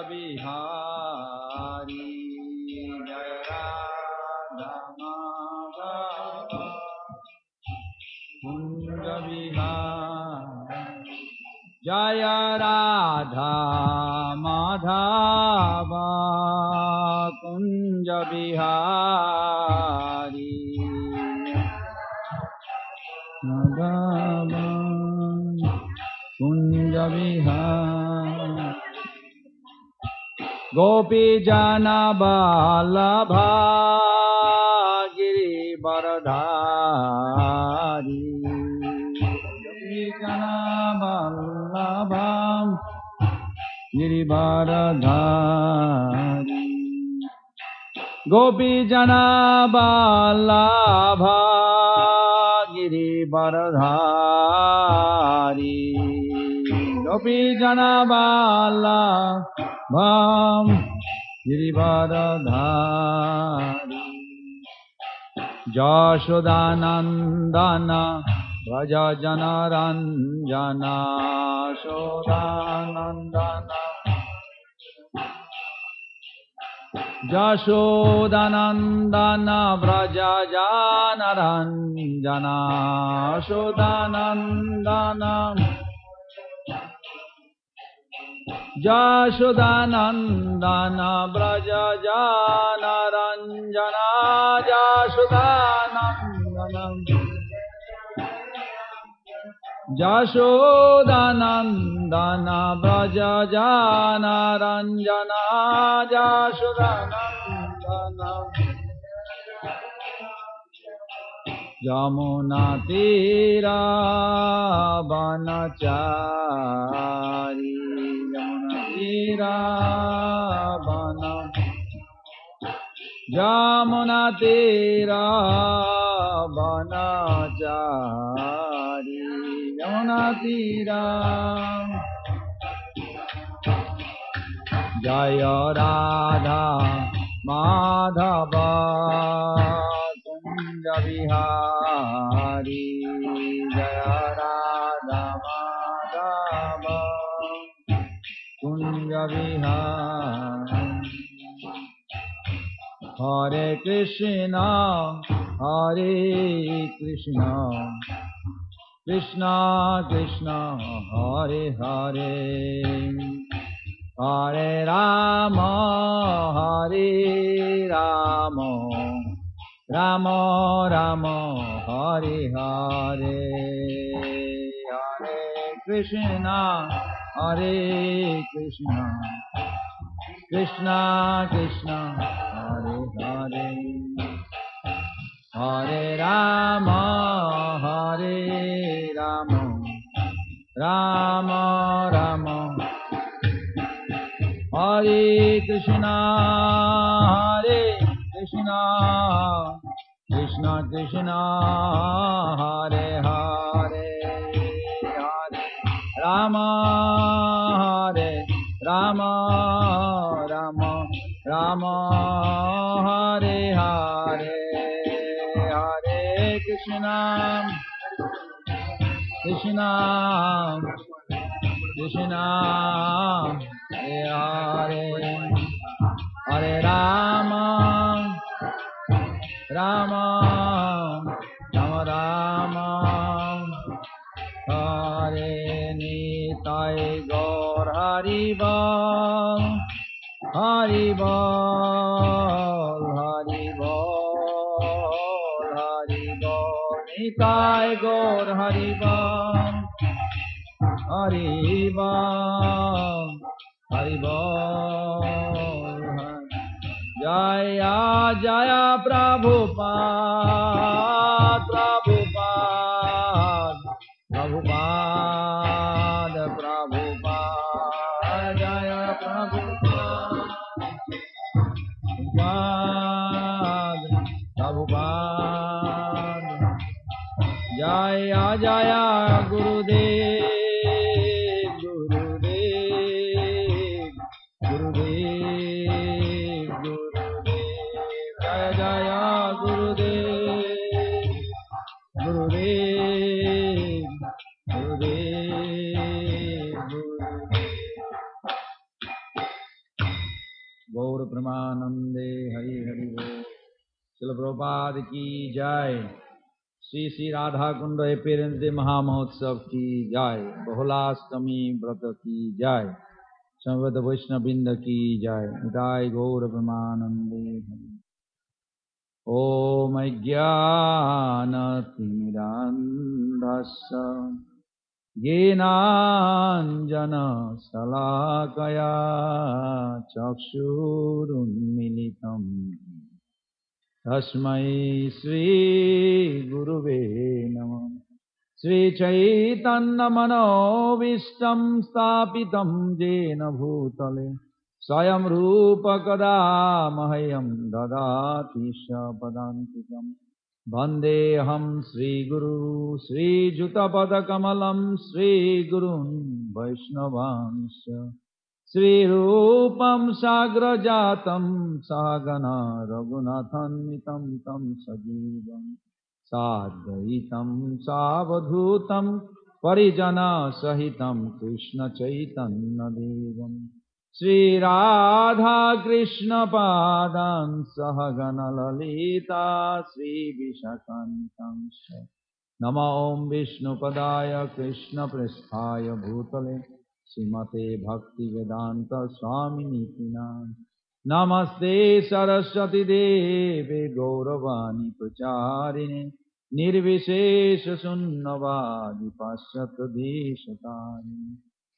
Bihari Jaya Radha Madhava Kunja Bihari Jaya Radha Madhava Kunja Bihari Madhava Kunja Bihari Gopi Jana Vallabha Giri Varadhari Gopi Jana Vallabha Giri Varadhari Gopi Jana Vallabha Giri Varadhari Gopi Jana Vallabha Giri Varadhari Jashodanandana Vraja Jana Ranjana Shodanandana Jashodanandana Vraja Jana Ranjana Shodanandana Jashodanandana Vraja Jana Ranjana Jashodanandana Jashodanandana Vraja Jana Ranjana Jashodanandana Jamuna Tira Banachari Jamuna Tira Bana Jamuna Tira Banachari Jamuna Tira Jaya Radha Madhava Kunja Bihari Jaya Radha Madhava Kunja Bihari Hare Krishna Hare Krishna Krishna Krishna Hare Hare Hare Rama Hare Rama Rama Rama Hare Hare Hare Krishna Hare Krishna Krishna Krishna Hare Hare Hare Rama Hare Rama Rama Rama Hare Krishna Hare Krishna Krishna Krishna Hare Hare Hare Rama Hare Rama Rama Rama Hare Hare Hare Krishna Krishna Krishna Hare Hare Rama Rama Rama Rama Hare Nitai Gaur Hari Bol Hari Bol Hari Bol Hari Bol Nitai Gaur Hari Bol Hari Bol Hari Bol Jaya Jaya Prabhupada Prabhupada Prabhupada Prabhupada Jaya Prabhupada Prabhupada Jaya Jaya Gurudev Gurudev Gurudev Gurudev Jaya Jaya Gurudev Gurudev Gurudev Gurudev Prabhupada की जय। Shri Shri Radha Kund appearance day महामहोत्सव की जय। बहुलाष्टमी व्रत की जय। समवेत वैष्णववृंद की जय। निताय गौर प्रेमानंदे। ओम अज्ञानतिमिरान्धस्य ज्ञानाञ्जनशलाकया चक्षुरुन्मीलितं तस्मै श्रीगुरुवे नमः। श्रीचैतन्यमनोभीष्टं स्थापितं येन भूतले स्वयं रूप कदा मह्यं ददाति स्वपदान्तिकम्। वन्देऽहं श्रीगुरु श्रीयुतपदकमलं श्रीगुरुन् वैष्णवांश्च श्रीरूपं साग्रजातं सहगना रघुनाथान्वितं तं सजीवं साद्वैतं सावधूतं परिजनसहितं कृष्णचैतन्यदेवम् श्री राधा कृष्ण पादान् सहगण ललिता श्री विशाखान्वितांश्च नमो ओम विष्णुपदाय कृष्ण पृष्ठाय भूतले श्रीमते भक्ति वेदांत स्वामिनीति नाम। नमस्ते सरस्वती देवे गौरवाणी प्रचारिणे निर्विशेष शून्यवादी पाश्चात्य देशतारिणे।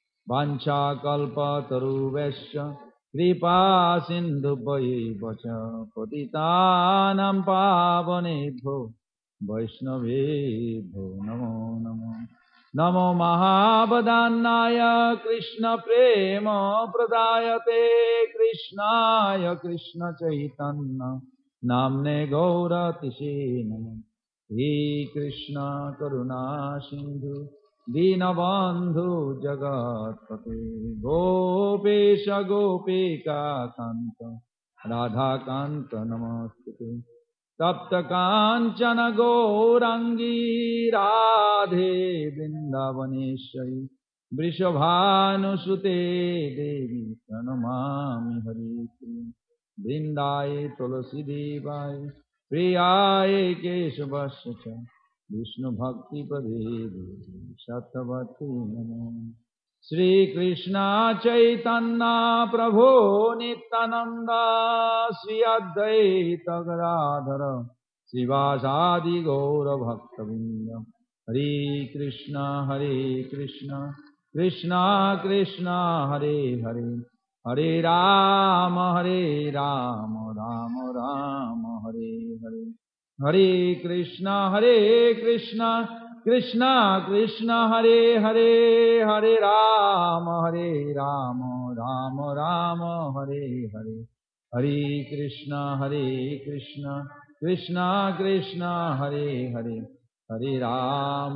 वाञ्छाकल्पतरुभ्यश्च कृपा सिन्धुभ्यैव च पतितानां पावनेभ्यो वैष्णवेभ्यो नमो नमः। नमो महावदान्नाय कृष्णप्रेम प्रदायते कृष्णाय कृष्णचैतन्य नाम्ने गौरतिसे नमः। हे कृष्ण करुणा सिन्धु दीनबन्धु जगत्पते गोपेश गोपिका कान्त राधाकान्त नमोस्तुते। तप्त काञ्चन गौराङ्गी राधे वृन्दावनेश्वरी वृषभानुसुते देवी प्रणमामि हरिप्रिये। वृन्दाय तुलसी देवाय प्रियाय केशवस्य च विष्णु भक्ति पदे शतवती नमो। श्री कृष्ण चैतन्य प्रभु नित्यानंद श्री अद्वैत गदाधर श्रीवासादि गौर भक्तवृंद। हरे कृष्ण कृष्ण कृष्ण हरे हरे हरे राम राम राम हरे हरे। हरे कृष्ण कृष्ण कृष्ण हरे हरे हरे राम राम राम हरे हरे। हरे कृष्ण कृष्ण कृष्ण हरे हरे हरे राम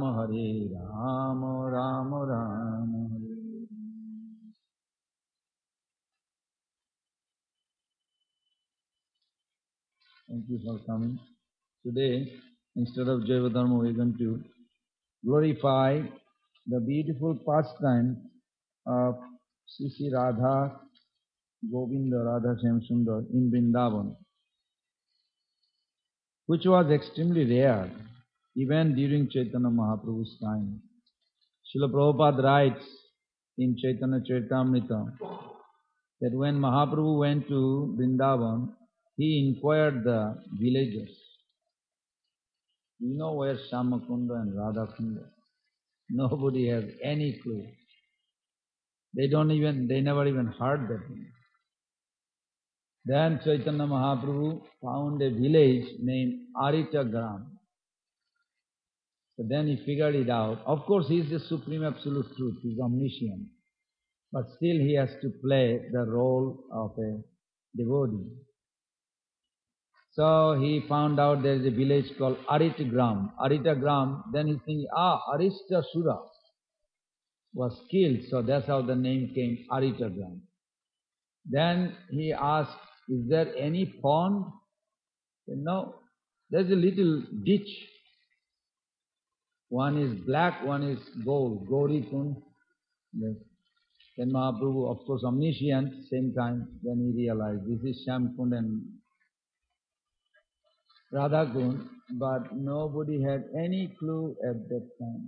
राम हरे। Thank you for coming. Today, instead of Jayavadharma, we are going to glorify the beautiful pastime of Sri Radha Govinda Radha Shyam Sundar in Vrindavan, which was extremely rare even during Chaitanya Mahaprabhu's time. Srila Prabhupada writes in Chaitanya Charitamrita that when Mahaprabhu went to Vrindavan, he inquired the villagers, you know where Shyamakunda and Radhakunda? Nobody has any clue. They never even heard that name. Then Chaitanya Mahaprabhu found a village named Aritagram. So then he figured it out. Of course, he is the supreme absolute truth. He is omniscient. But still he has to play the role of a devotee. So he found out there is a village called Aritagram. Aritagram, then he thinks, Aristasura was killed. So that's how the name came, Aritagram. Then he asked, is there any pond? He said, no, there's a little ditch. One is black, one is gold, Gauri Kund. Then Mahaprabhu, of course omniscient, same time, then he realized this is Shyam Kund and Radha Kund, but nobody had any clue at that time.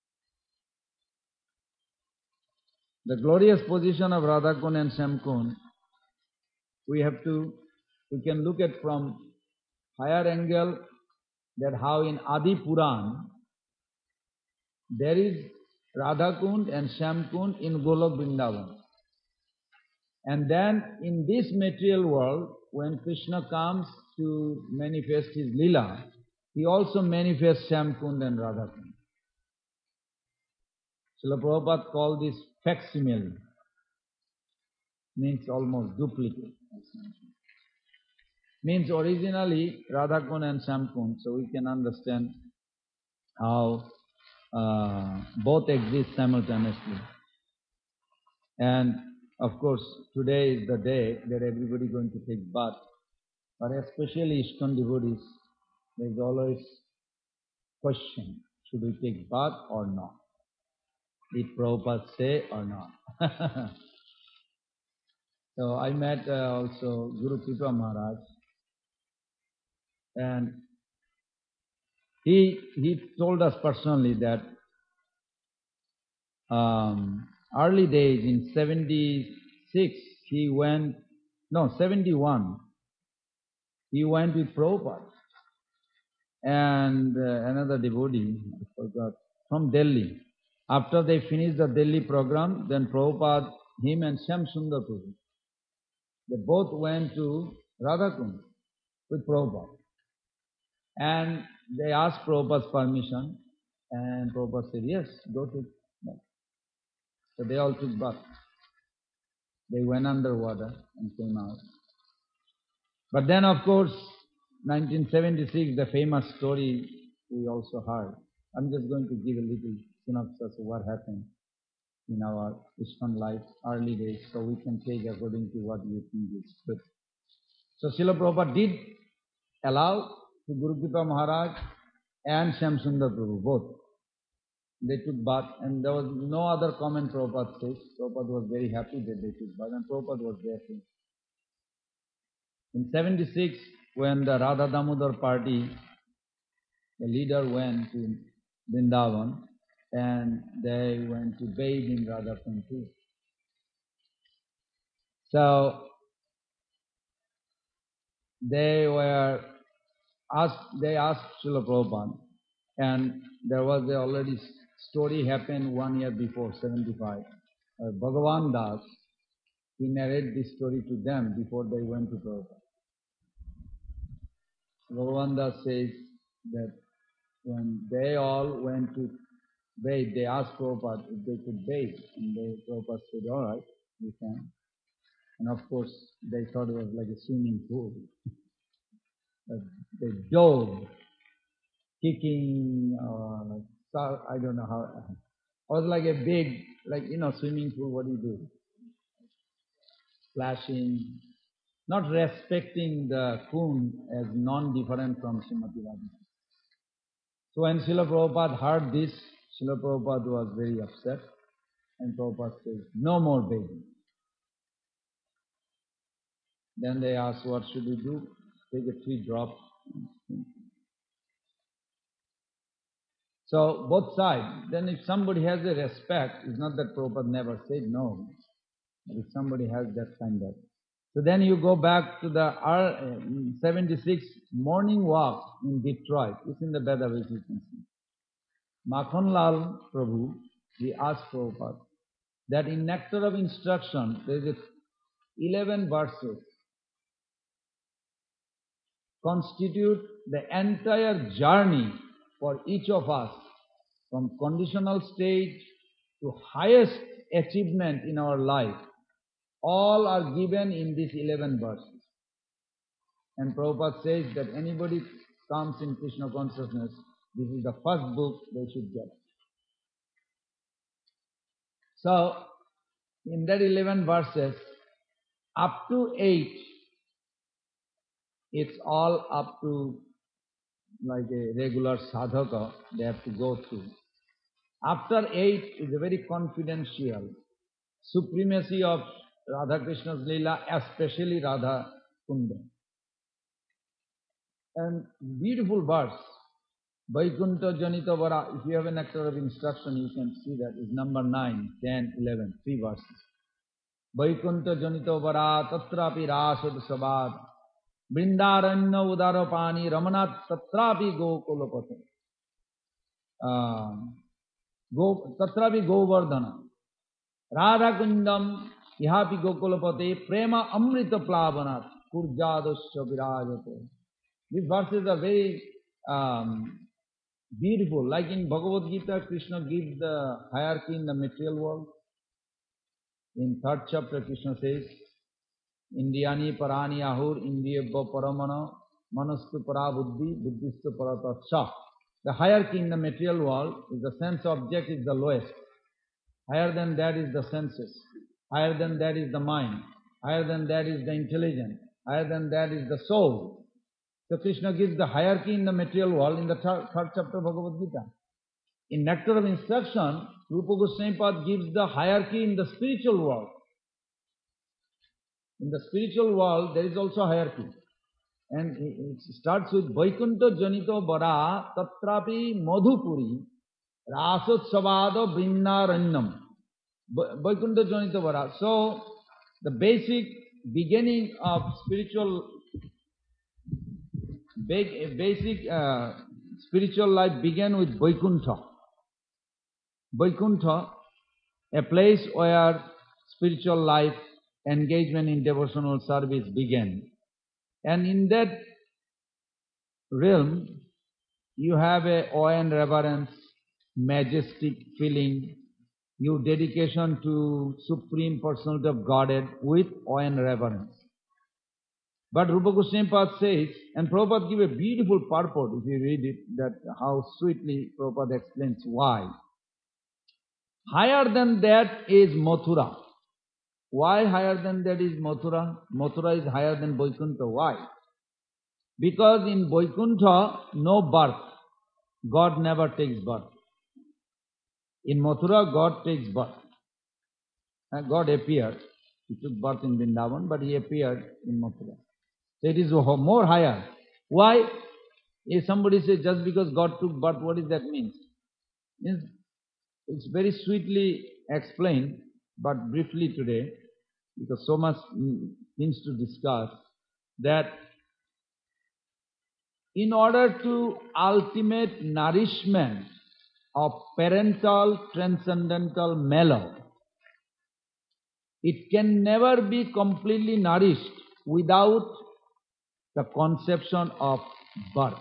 The glorious position of Radha Kund and Shyam Kund, we can look at from higher angle, that how in Adi Puran there is Radha Kund and Shyam Kund in Golok Vrindavan. And then in this material world, when Krishna comes to manifest his Leela, he also manifests Shyam Kund and Radha Kund. Srila Prabhupada called this facsimile, means almost duplicate. Means originally Radha Kund and Shyam Kund, so we can understand how both exist simultaneously. And of course, today is the day that everybody is going to take bath. But especially ISKCON devotees, there is always question, should we take bath or not? Did Prabhupada say or not? So I met also Guru Kripa Maharaj, and he told us personally that early days in 76, 71, he went with Prabhupada and another devotee, I forgot, from Delhi. After they finished the Delhi program, then Prabhupada, him and Shyam Sundar Prabhu, they both went to Radha Kund with Prabhupada. And they asked Prabhupada's permission, and Prabhupada said, yes, go to bath. So they all took bath. They went underwater and came out. But then, of course, 1976, the famous story we also heard. I'm just going to give a little synopsis of what happened in our ISKCON life, early days, so we can take according to what you think is good. So Srila Prabhupada did allow to Guru Kripa Maharaj and Shyam Sundar Prabhu, both. They took bath, and there was no other comment Prabhupada says. Prabhupada was very happy that they took bath, and Prabhupada was there too. In 76, when the Radha Damodar party, the leader went to Vrindavan, and they went to bathe in Radha Kund too. So they asked Srila Prabhupada, and there was already story happened 1 year before, 75. Bhagavan Das, he narrated this story to them before they went to Prabhupada. Bhagavan Das says that when they all went to bathe, they asked Prabhupada if they could bathe, and Prabhupada said, all right, you can. And of course, they thought it was like a swimming pool. But they dove, kicking, I don't know how. It was like a big, swimming pool, what do you do? Splashing, not respecting the Kund as non-different from Srimati Radhika. So when Srila Prabhupada heard this, Srila Prabhupada was very upset, and Prabhupada said, no more bathing. Then they asked, what should we do? Take a 3 drops. So both sides, then if somebody has a respect, it's not that Prabhupada never said no, but if somebody has that kind of. So then you go back to the 76 morning walk in Detroit. It's in the Vedavik, you can see. Makhanlal Prabhu, he asked Prabhupada that in Nectar of Instruction, there is 11 verses constitute the entire journey for each of us, from conditional stage to highest achievement in our life. All are given in these 11 verses. And Prabhupada says that anybody comes in Krishna consciousness, this is the first book they should get. So, in that 11 verses, up to 8, it's all up to like a regular sadhaka they have to go through. After 8 is a very confidential supremacy of Radha Krishna's Leela, especially Radha Kunda. And beautiful verse. Vaikuntha Janita Vara. If you have an nectar of instruction, you can see that. It's number 9, 10, 11, 3 verses. Vaikuntha Janita Vara Tatrapi Rasad Sabad Vrindaranya Udarapani Ramanat Tatrapi Gokulapati Tatrapi Govardhana Radha Kundam Ihapi Gokulapati Prema Amrita Plavanat Kurjadasya Virajate. These verses are very beautiful. Like in Bhagavad Gita, Krishna gives the hierarchy in the material world. In 3rd chapter, Krishna says, Indiyani parani ahur indiyabha paramana manastu parabuddhi buddhistu paratatsha. The hierarchy in the material world is the sense object is the lowest. Higher than that is the senses. Higher than that is the mind. Higher than that is the intelligence. Higher than that is the soul. So Krishna gives the hierarchy in the material world in the 3rd chapter of Bhagavad Gita. In Nectar of Instruction, Rupa Goswami Pad gives the hierarchy in the spiritual world. In the spiritual world, there is also hierarchy. And it starts with Vaikuntha Janito Bara Tatrapi Madhupuri Rasotsavada Vrindaranyam. Vaikuntha Janito Bara. So, the basic beginning of spiritual life began with Vaikuntha. Vaikuntha, a place where spiritual life, engagement in devotional service began. And in that realm, you have a awe and reverence, majestic feeling, your dedication to Supreme Personality of Godhead with awe and reverence. But Rupa Goswami Pad says, and Prabhupada gives a beautiful purport if you read it, that how sweetly Prabhupada explains why. Higher than that is Mathura. Why higher than that is Mathura? Mathura is higher than Vaikuntha. Why? Because in Vaikuntha, no birth. God never takes birth. In Mathura, God takes birth. God appeared. He took birth in Vrindavan, but he appeared in Mathura. So it is more higher. Why? If somebody says just because God took birth, what does that mean? It's very sweetly explained, but briefly today, because so much things to discuss, that in order to ultimate nourishment of parental transcendental mellow, it can never be completely nourished without the conception of birth.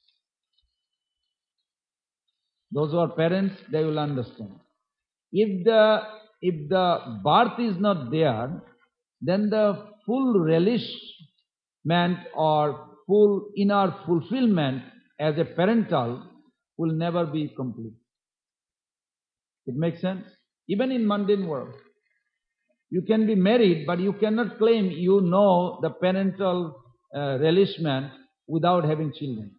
Those who are parents, they will understand. If the birth is not there, then the full relishment or full inner fulfillment as a parental will never be complete. It makes sense? Even in mundane world. You can be married, but you cannot claim you know the parental relishment without having children.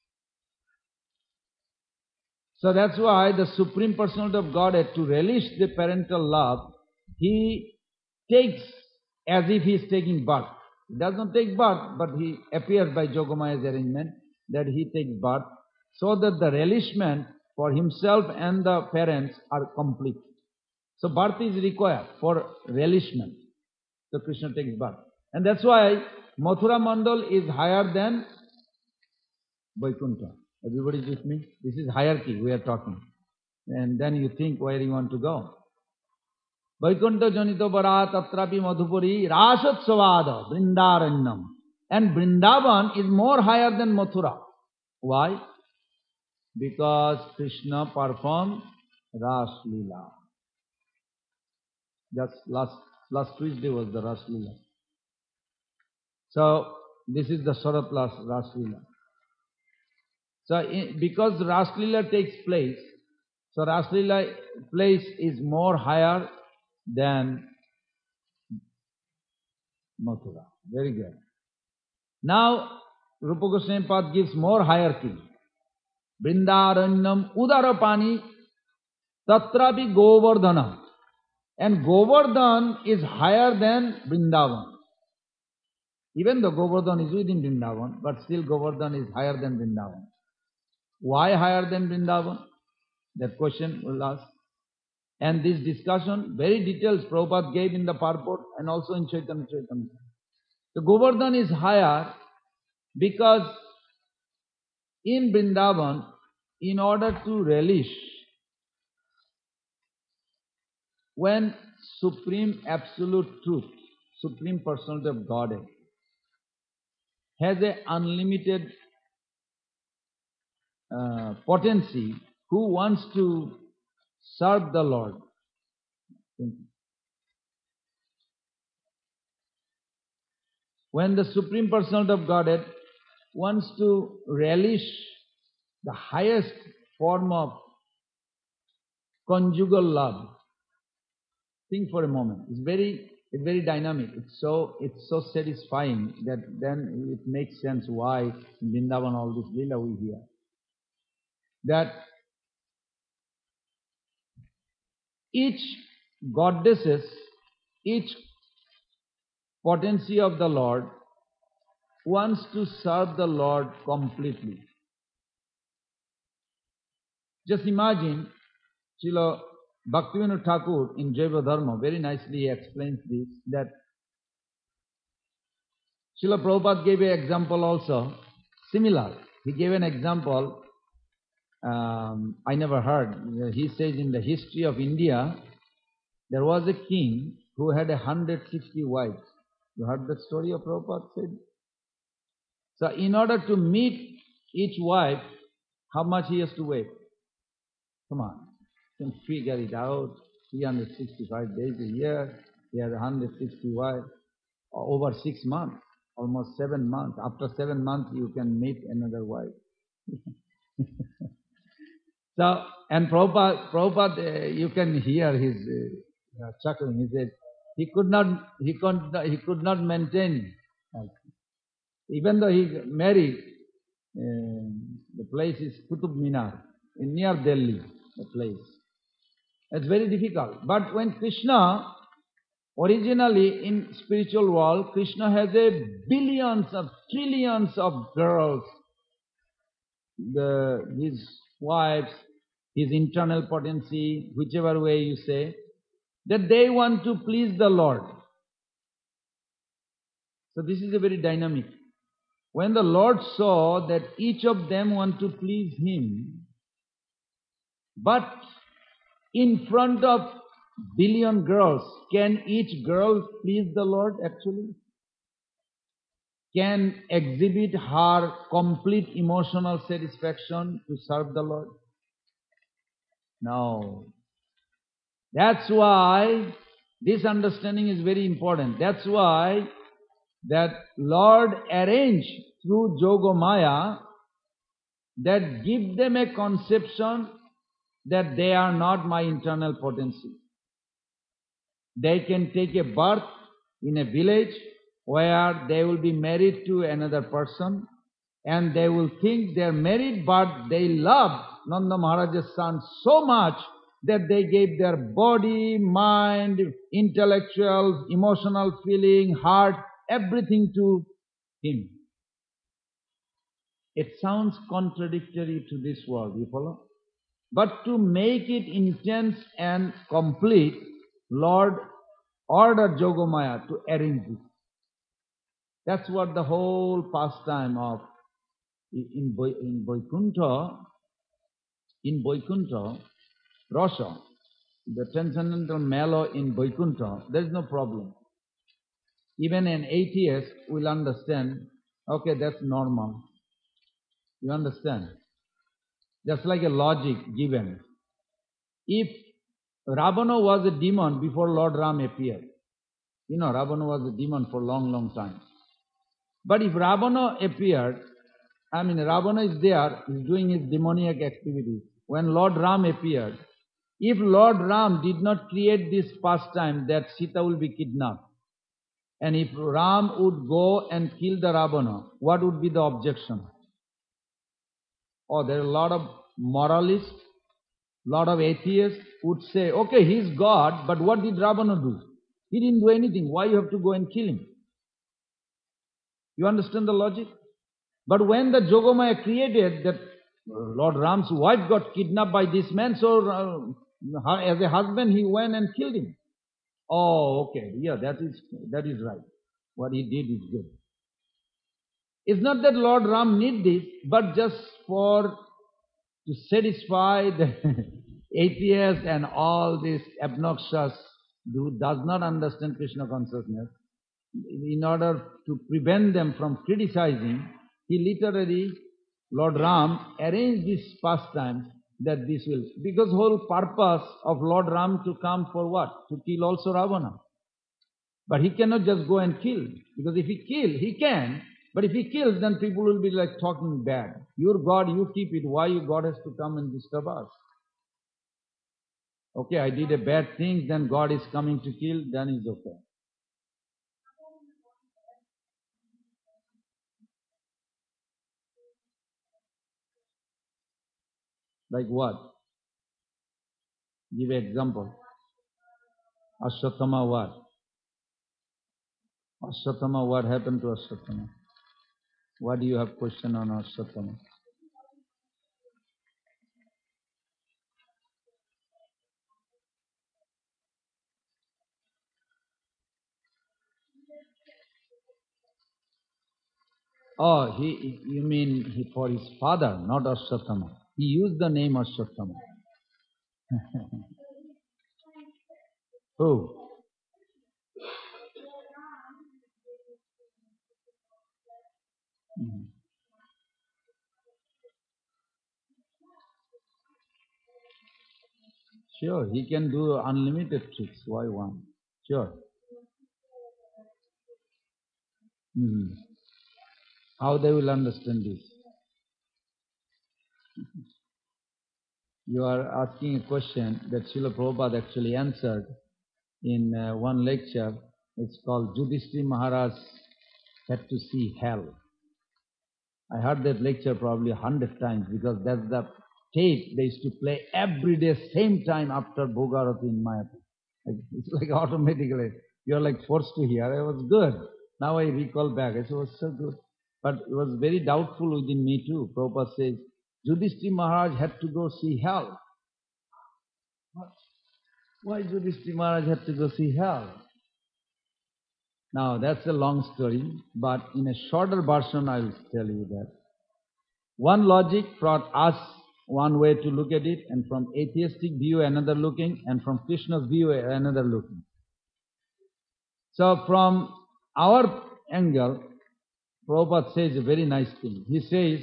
So that's why the Supreme Personality of Godhead, to relish the parental love, he takes as if he is taking birth. He does not take birth, but he appears by Jogamaya's arrangement that he takes birth, so that the relishment for himself and the parents are complete. So birth is required for relishment. So Krishna takes birth. And that's why Mathura Mandal is higher than Vaikuntha. Everybody is with me? This is hierarchy we are talking. And then you think where you want to go. Vaikuntha Janito Bara Tatrapi Madhupuri Rasotsavada Vrindaranyam. And Vrindavan is more higher than Mathura. Why? Because Krishna performed Ras Leela. Just last Tuesday was the Ras Leela. So this is the Saratlas Ras Leela. So because Ras Leela takes place, so Ras Leela place is more higher than Mathura. Very good. Now Rupa Goswami Pad gives more hierarchy. Vrindaranyam Udarapani Tatrapi Govardhana. And Govardhan is higher than Vrindavan. Even though Govardhan is within Vrindavan, but still Govardhan is higher than Vrindavan. Why higher than Vrindavan? That question we'll ask. And this discussion, very details Prabhupada gave in the purport and also in Chaitanya Charitamrita. So Govardhan is higher because in Vrindavan, in order to relish when Supreme Absolute Truth, Supreme Personality of Godhead, has an unlimited potency, who wants to serve the Lord? When the Supreme Personality of Godhead wants to relish the highest form of conjugal love, think for a moment. It's very dynamic. It's so satisfying that then it makes sense why in Vrindavan all this lila we hear. That each goddesses, each potency of the Lord wants to serve the Lord completely. Just imagine, Srila Bhaktivinoda Thakur in Jaiva Dharma very nicely explains this, that Srila Prabhupada gave an example also, similar. He gave an example, I never heard. He says in the history of India, there was a king who had 160 wives. You heard that story of Prabhupada said? So in order to meet each wife, how much he has to wait? Come on, you can figure it out. 365 days a year, he has 160 wives, over 6 months, almost 7 months. After 7 months, you can meet another wife. So, and Prabhupada, you can hear his chuckling. He said he could not maintain. Even though he married, the place is Qutub Minar, near Delhi, the place. It's very difficult. But when Krishna, originally in spiritual world, Krishna has a billions of trillions of girls, his wives, his internal potency, whichever way you say, that they want to please the Lord. So this is a very dynamic. When the Lord saw that each of them want to please Him, but in front of billion girls, can each girl please the Lord actually? Can exhibit her complete emotional satisfaction to serve the Lord? No. That's why this understanding is very important. That's why that Lord arranged through Yogamaya that give them a conception that they are not my internal potency. They can take a birth in a village where they will be married to another person, and they will think they are married, but they love Nanda Maharaj's son so much that they gave their body, mind, intellectual, emotional feeling, heart, everything to him. It sounds contradictory to this world, you follow? But to make it intense and complete, Lord ordered Yogamaya to arrange it. That's what the whole pastime of in Vaikuntha, Rasa, the transcendental mellow in Vaikuntha, there is no problem. Even an atheist will understand, okay, that's normal. You understand? Just like a logic given. If Ravana was a demon before Lord Ram appeared, you know, Ravana was a demon for a long, long time. But if Ravana appeared, Ravana is there, he's doing his demoniac activities. When Lord Ram appeared, if Lord Ram did not create this pastime that Sita will be kidnapped, and if Ram would go and kill the Ravana, what would be the objection? Oh, there are a lot of moralists, lot of atheists would say, okay, he's God, but what did Ravana do? He didn't do anything. Why you have to go and kill him? You understand the logic? But when the Yogamaya created that Lord Ram's wife got kidnapped by this man, so as a husband he went and killed him. Oh, okay, yeah, that is right. What he did is good. It's not that Lord Ram need this, but just to satisfy the atheists and all this obnoxious who does not understand Krishna consciousness. In order to prevent them from criticizing, he literally, Lord Ram, arranged this pastime that this will, because whole purpose of Lord Ram to come for what? To kill also Ravana. But he cannot just go and kill, because if he kill, he can, but if he kills, then people will be like talking bad. Your God, you keep it, why your God has to come and disturb us? Okay, I did a bad thing, then God is coming to kill, then it's okay. Like what? Give an example. Ashwatthama what? Ashwatthama, what happened to Ashwatthama? What do you have question on Ashwatthama? Oh, you mean for his father, not Ashwatthama. He used the name Ashwatthama. Who? Sure, he can do unlimited tricks. Why one? Sure. How they will understand this? You are asking a question that Srila Prabhupada actually answered in one lecture. It's called Yudhishthira Maharaj had to see hell. I heard that lecture probably 100 times because that's the tape they used to play every day, same time after Bhogarati in Mayapur. It's like automatically, you're like forced to hear. It was good. Now I recall back, it was so good. But it was very doubtful within me too. Prabhupada says, Yudhishthira Maharaj had to go see hell. What? Why Yudhishthira Maharaj had to go see hell? Now that's a long story, but in a shorter version I will tell you that. One logic brought us one way to look at it, and from atheistic view another looking, and from Krishna's view another looking. So from our angle, Prabhupada says a very nice thing. He says,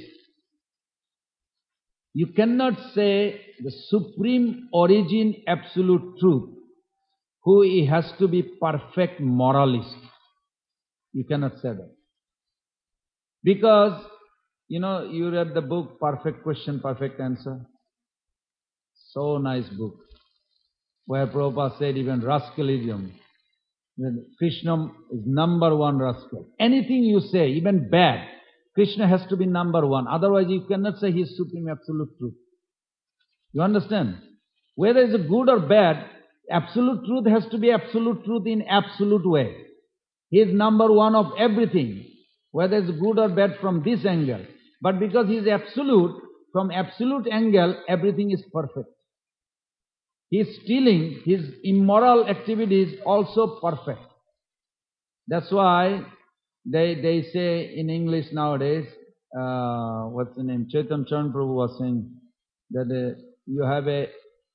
you cannot say the supreme origin, absolute truth, who he has to be perfect moralist. You cannot say that. Because, you read the book Perfect Question, Perfect Answer. So nice book. Where Prabhupada said even rascalism, Krishna is number one rascal. Anything you say, even bad, Krishna has to be number one. Otherwise you cannot say he is supreme absolute truth. You understand? Whether it's good or bad, absolute truth has to be absolute truth in absolute way. He is number one of everything, whether it's good or bad from this angle. But because he is absolute, from absolute angle, everything is perfect. His stealing, his immoral activity is also perfect. That's why they say in English nowadays, what's the name? Chaitanya Charan Prabhu was saying that you have a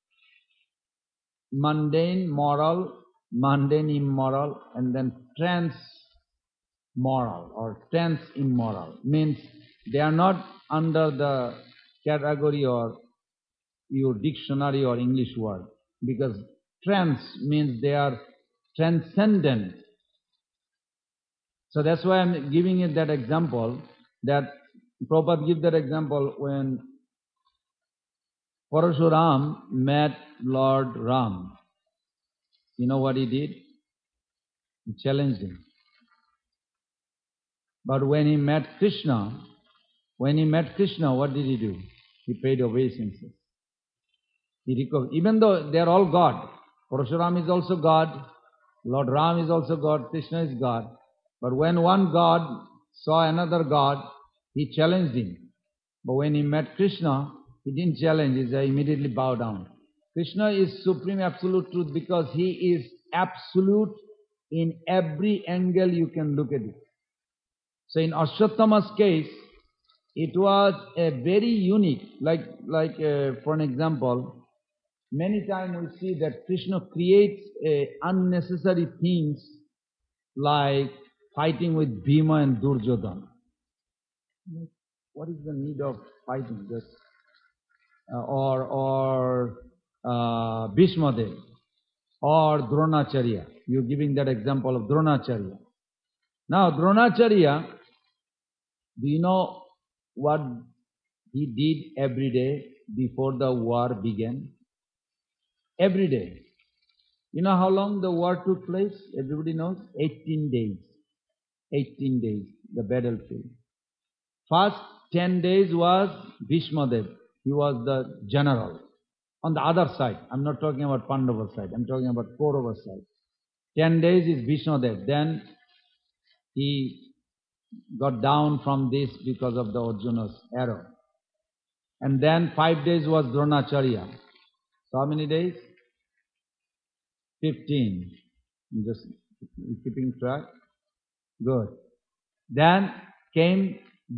mundane moral, mundane immoral, and then trans moral or trans immoral. Means they are not under the category or your dictionary or English word, because trans means they are transcendent. So that's why I'm giving you that example, that Prabhupada gives that example when Parashuram met Lord Ram. You know what he did? He challenged him. But when he met Krishna, what did he do? He paid obeisances. He recovered. Even though they are all God, Parashuram is also God, Lord Ram is also God, Krishna is God. But when one God saw another god, he challenged him. But when he met Krishna, he didn't challenge, he immediately bowed down. Krishna is supreme absolute truth because he is absolute in every angle you can look at it. So in Ashwatthama's case, it was a very unique, for an example, many times we see that Krishna creates unnecessary things like fighting with Bhima and Duryodhana. What is the need of fighting this? Or Bhishmadev or Dronacharya. You're giving that example of Dronacharya. Now, Dronacharya, do you know what he did every day before the war began? Every day. You know how long the war took place? Everybody knows? 18 days. 18 days, the battlefield. First 10 days was Bhishmadev. He was the general. On the other side, I'm not talking about Pandava side, I'm talking about Kaurava side. 10 days is Bhishmadev. Then he got down from this because of the Arjuna's arrow. And then 5 days was Dronacharya. So how many days? 15. I'm just keeping track. Good. Then came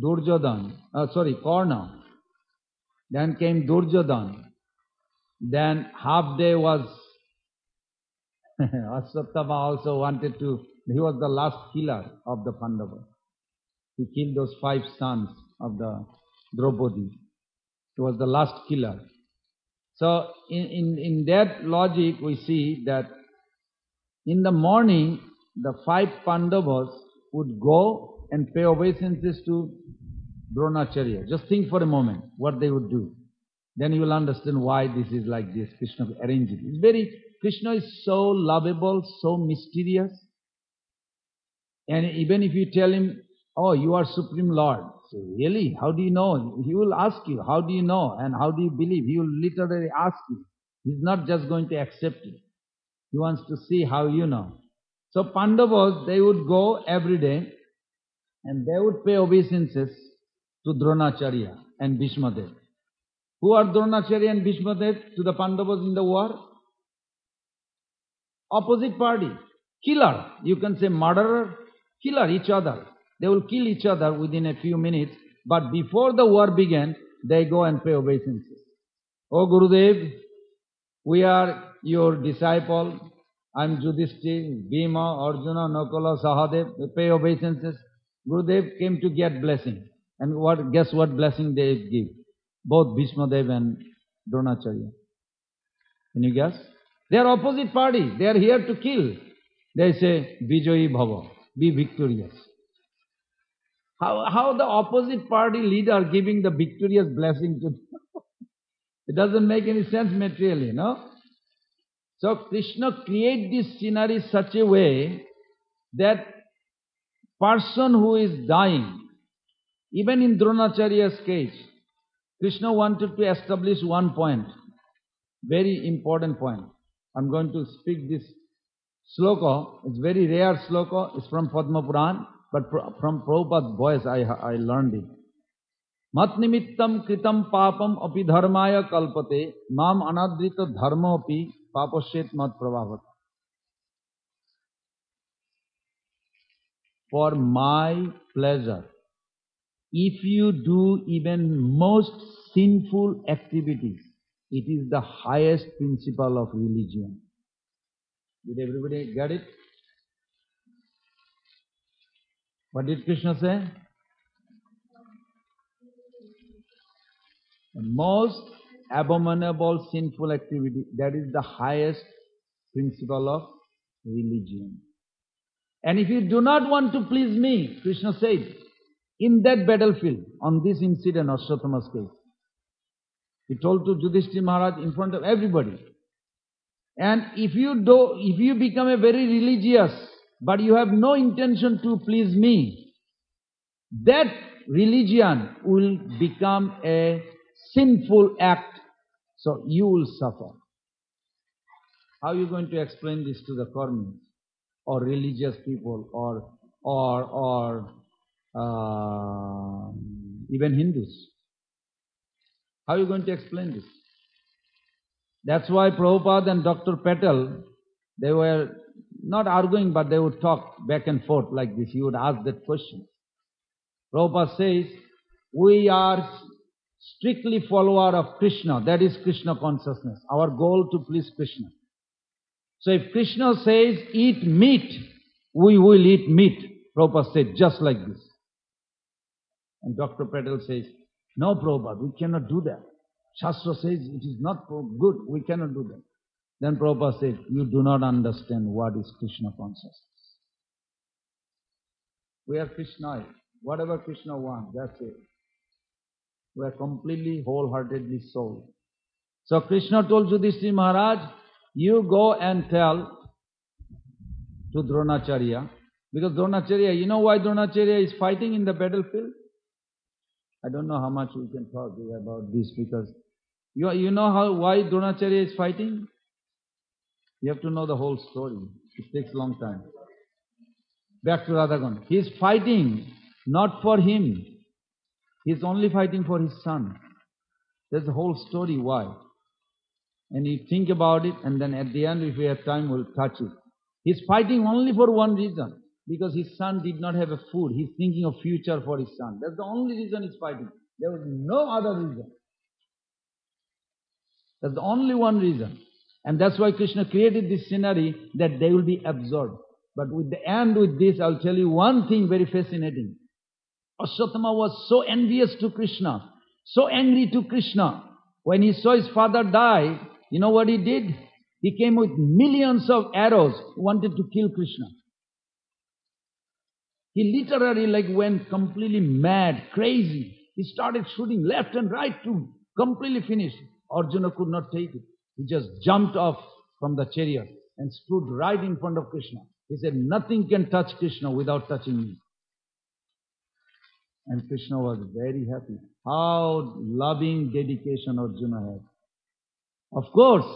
Karna. Then came Duryodhana. Then half day was Ashwatthama also wanted to, he was the last killer of the Pandavas. He killed those 5 sons of the Draupadi. He was the last killer. So in that logic we see that in the morning the 5 Pandavas would go and pay obeisances to Dronacharya. Just think for a moment what they would do. Then you will understand why this is like this. Krishna arranged it. Krishna is so lovable, so mysterious. And even if you tell him, oh, you are Supreme Lord. So really, how do you know? He will ask you, how do you know? And how do you believe? He will literally ask you. He's not just going to accept it. He wants to see how you know. So Pandavas, they would go every day and they would pay obeisances to Dronacharya and Bhishmadev. Who are Dronacharya and Bhishmadev to the Pandavas in the war? Opposite party. Killer. You can say murderer. Killer each other. They will kill each other within a few minutes. But before the war began, they go and pay obeisances. Oh Gurudev, we are your disciple. I'm Yudhishthira, Bhima, Arjuna, Nakula, Sahadev. We pay obeisances. Gurudev came to get blessing. And guess what blessing they give? Both Bhishmadev and Dronacharya. Can you guess? They are opposite party. They are here to kill. They say, Vijayi Bhava, be victorious. How the opposite party leader giving the victorious blessing to them? It doesn't make any sense materially, no? So Krishna creates this scenery such a way that person who is dying, even in Dronacharya's case, Krishna wanted to establish one point, very important point. I'm going to speak this sloka. It's very rare sloka. It's from Padma Puran, but from Prabhupada's voice I learned it. Mat nimittam kritam papam api dharmaya kalpate mam anadrita dharma api papashet mat prabhavata. For my pleasure, if you do even most sinful activities, it is the highest principle of religion. Did everybody get it? What did Krishna say? The most abominable sinful activity, that is the highest principle of religion. And if you do not want to please me, Krishna said, in that battlefield, on this incident, Ashwatthama's case, he told to Yudhishthira Maharaj in front of everybody. And if you become a very religious, but you have no intention to please me, that religion will become a sinful act, so you will suffer. How are you going to explain this to the Karmis or religious people or even Hindus. How are you going to explain this? That's why Prabhupada and Dr. Patel, they were not arguing, but they would talk back and forth like this. He would ask that question. Prabhupada says, we are strictly follower of Krishna. That is Krishna consciousness. Our goal to please Krishna. So if Krishna says, eat meat, we will eat meat. Prabhupada said, just like this. And Dr. Patel says, no, Prabhupada, we cannot do that. Shastra says it is not good, we cannot do that. Then Prabhupada said, you do not understand what is Krishna consciousness. We are Krishna. Whatever Krishna wants, that's it. We are completely, wholeheartedly soul. So Krishna told Yudhishthira Maharaj, you go and tell to Dronacharya, because Dronacharya, you know why Dronacharya is fighting in the battlefield? I don't know how much we can talk about this, because you know why Dronacharya is fighting? You have to know the whole story. It takes a long time. Back to Radhakund. He is fighting not for him. He is only fighting for his son. That's the whole story why. And you think about it, and then at the end, if we have time, we'll touch it. He's fighting only for one reason. Because his son did not have a food. He's thinking of future for his son. That's the only reason he's fighting. There was no other reason. That's the only one reason. And that's why Krishna created this scenery that they will be absorbed. But with the end with this, I'll tell you one thing very fascinating. Ashwatthama was so envious to Krishna, so angry to Krishna. When he saw his father die, you know what he did? He came with millions of arrows, wanted to kill Krishna. He literally went completely mad, crazy. He started shooting left and right to completely finish. Arjuna could not take it. He just jumped off from the chariot and stood right in front of Krishna. He said, nothing can touch Krishna without touching me. And Krishna was very happy. How loving dedication Arjuna had. Of course,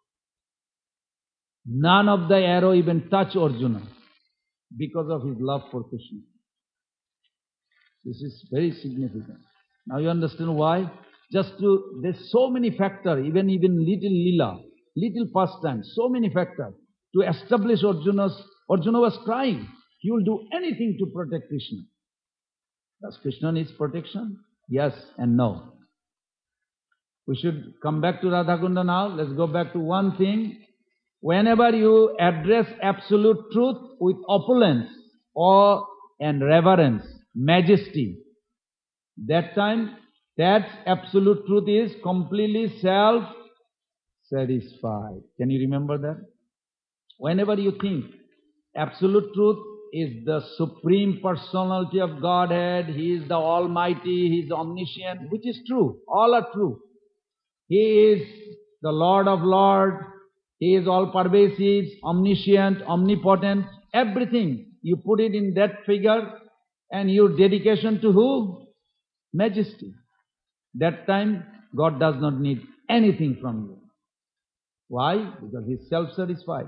none of the arrow even touched Arjuna because of his love for Krishna. This is very significant. Now you understand why? There's so many factors, even little lila, little pastime, so many factors to establish Arjuna was crying. He will do anything to protect Krishna. Does Krishna need protection? Yes and no. We should come back to Radhakunda now. Let's go back to one thing. Whenever you address absolute truth with opulence, awe and reverence, majesty, that time, that absolute truth is completely self-satisfied. Can you remember that? Whenever you think absolute truth is the supreme personality of Godhead, He is the Almighty, He is omniscient, which is true. All are true. He is the Lord of Lords, He is all-pervasive, omniscient, omnipotent, everything. You put it in that figure and your dedication to who? Majesty. That time, God does not need anything from you. Why? Because He is self-satisfied.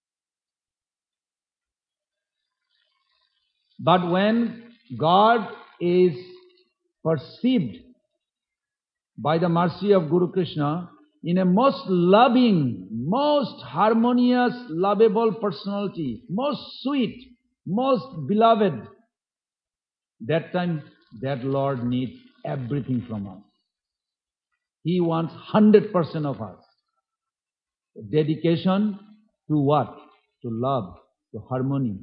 But when God is perceived by the mercy of Guru Krishna in a most loving, most harmonious, lovable personality, most sweet, most beloved, that time that Lord needs everything from us. He wants 100% of us. Dedication to what? To love, to harmony.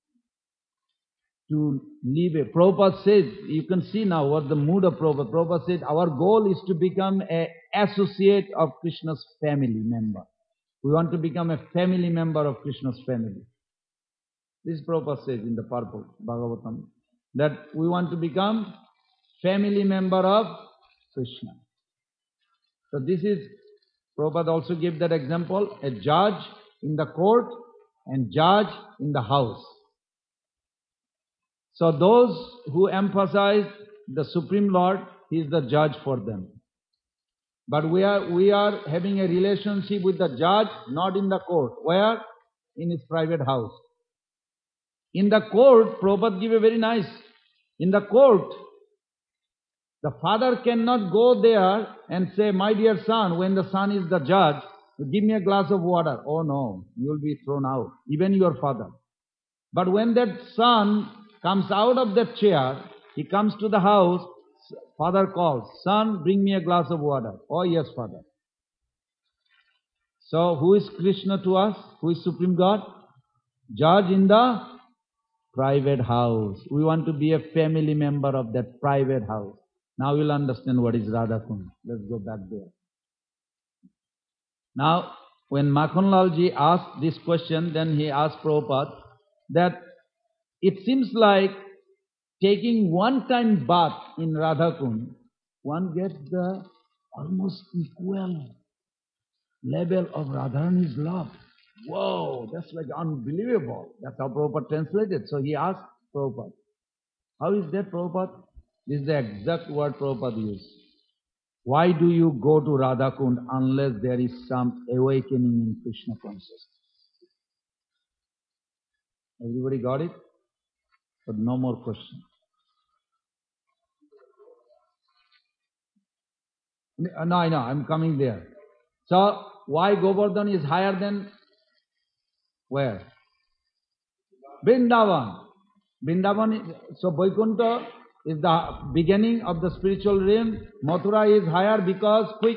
To live a... Prabhupada says, you can see now what the mood of Prabhupada. Prabhupada said, our goal is to become an associate of Krishna's family member. We want to become a family member of Krishna's family. This Prabhupada says in the purport, Bhagavatam, that we want to become family member of Krishna. So this is, Prabhupada also gave that example, a judge in the court and judge in the house. So those who emphasize the Supreme Lord, He is the judge for them. But we are having a relationship with the judge, not in the court. Where? In his private house. In the court, Prabhupada gave a very nice In the court, the father cannot go there and say, my dear son, when the son is the judge, give me a glass of water. Oh no, you will be thrown out, even your father. But when that son comes out of that chair, he comes to the house, father calls, son, bring me a glass of water. Oh yes, father. So who is Krishna to us? Who is Supreme God? Judge in the private house. We want to be a family member of that private house. Now you'll understand what is Radha Kund. Let's go back there. Now, when Makhanlal ji asked this question, then he asked Prabhupada that it seems like taking one-time bath in Radha Kund, one gets the almost equal level of Radharani's love. Whoa, that's like unbelievable. That's how Prabhupada translated. So he asked Prabhupada, how is that, Prabhupada? This is the exact word Prabhupada used. Why do you go to Radha Kund unless there is some awakening in Krishna consciousness? Everybody got it? But no more questions. No, I know, I'm coming there. So, why Govardhan is higher than where? Vrindavan. Vrindavan, so Vaikuntha is the beginning of the spiritual realm. Mathura is higher because quick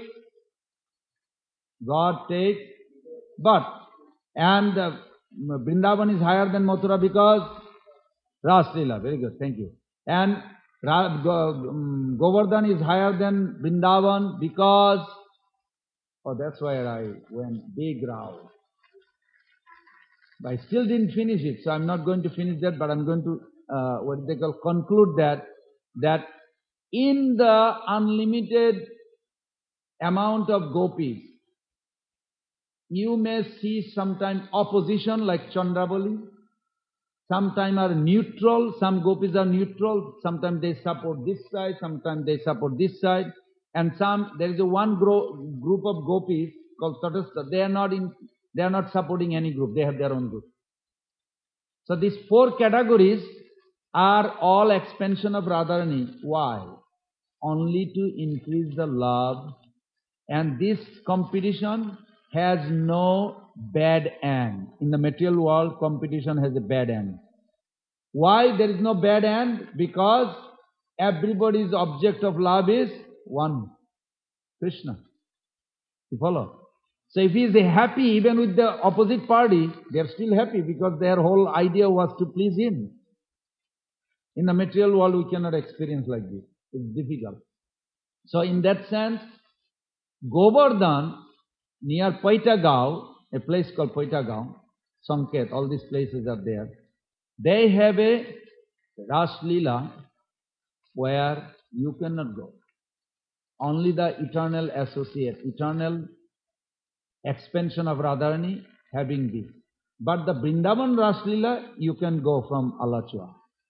God takes birth. And Vrindavan is higher than Mathura because Ras Leela. Very good, thank you. And Govardhan is higher than Vrindavan because, oh, that's where I went big round. But I still didn't finish it, so I'm not going to finish that, but I'm going to, conclude that in the unlimited amount of gopis, you may see sometimes opposition like Chandravali, sometimes are neutral, some gopis are neutral, sometimes they support this side, sometimes they support this side, and there is one group of gopis called Tatastha, they are not supporting any group, they have their own group. So these four categories are all expansion of Radharani. Why? Only to increase the love, and this competition has no bad end. In the material world, competition has a bad end. Why there is no bad end? Because everybody's object of love is one, Krishna. You follow? So if he is happy even with the opposite party, they are still happy because their whole idea was to please him. In the material world, we cannot experience like this. It's difficult. So in that sense, Govardhan, near Paitagaon, a place called Paitagaon, Sanket, all these places are there. They have a Ras Leela where you cannot go. Only the eternal associate, eternal expansion of Radharani having this. But the Vrindavan Ras Leela, you can go from Alachua.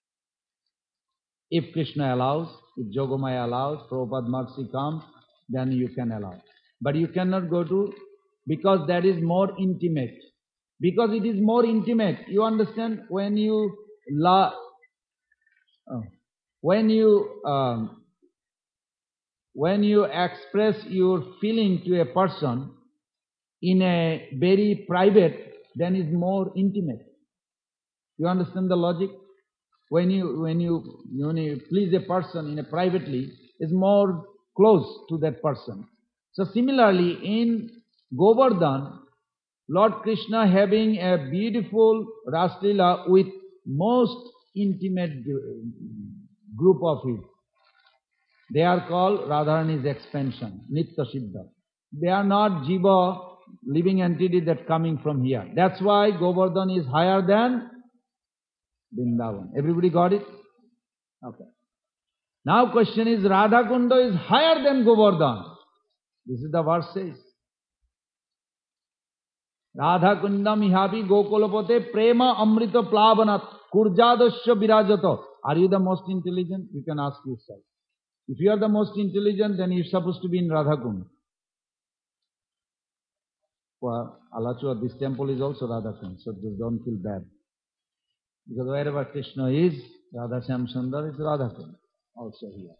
If Krishna allows, if Jogamaya allows, Prabhupada mercy comes, then you can allow. But you cannot go to, because that is more intimate. Because it is more intimate. You understand, when you express your feeling to a person in a very private, then it's more intimate. You understand the logic? When you please a person in a privately, is more close to that person. So similarly, in Govardhan, Lord Krishna having a beautiful Ras Leela with most intimate group of his. They are called Radharani's expansion, Nitya Siddha. They are not Jiva, living entity that coming from here. That's why Govardhan is higher than Vrindavan. Everybody got it? Okay. Now question is, Radha Kunda is higher than Govardhan. This is the verse says. Radha Kundam ihapi gokulapate prema amrita plavanat kurjadasya virajato. Are you the most intelligent? You can ask yourself. If you are the most intelligent, then you're supposed to be in Radha Kund. For Alachua, this temple is also Radha Kund, so just don't feel bad. Because wherever Krishna is, Radha Shyam Sundar is Radha Kund also here.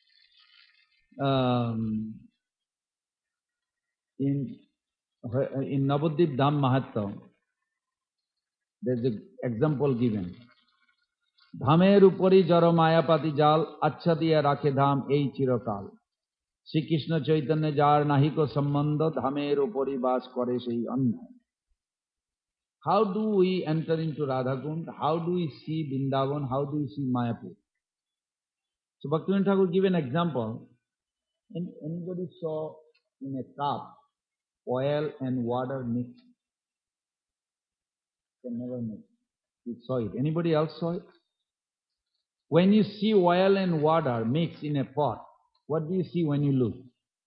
In Navadvip Dham Mahatma, there's an example given. Dhamer upori jaro mayapati jal, achchadiya rakhe dham ei chirokal. Shri Krishna Chaitanya jar nahiko sambandha, dhamer upori vas kore sei anna. How do we enter into Radhakund? How do we see Vrindavan? How do we see Mayapur? So Bhaktivinoda Thakur give an example. Anybody saw in a cup oil and water mixed? Can never mix. You saw it. Anybody else saw it? When you see oil and water mixed in a pot, what do you see when you look?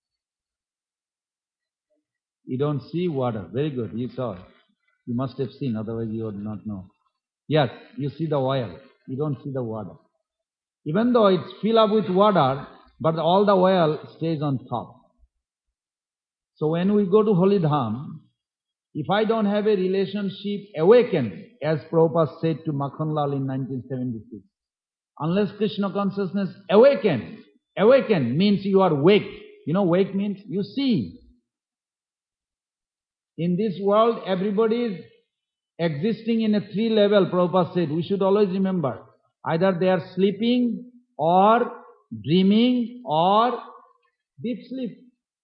You don't see water. Very good. You saw it. You must have seen, otherwise you would not know. Yes, you see the oil. You don't see the water. Even though it's filled up with water, but all the oil stays on top. So when we go to Holy Dham, if I don't have a relationship awakened, as Prabhupada said to Makhanlal in 1976, unless Krishna consciousness awaken means you are wake. You know wake means you see. In this world, everybody is existing in a three level, Prabhupada said. We should always remember. Either they are sleeping, or dreaming, or deep sleep.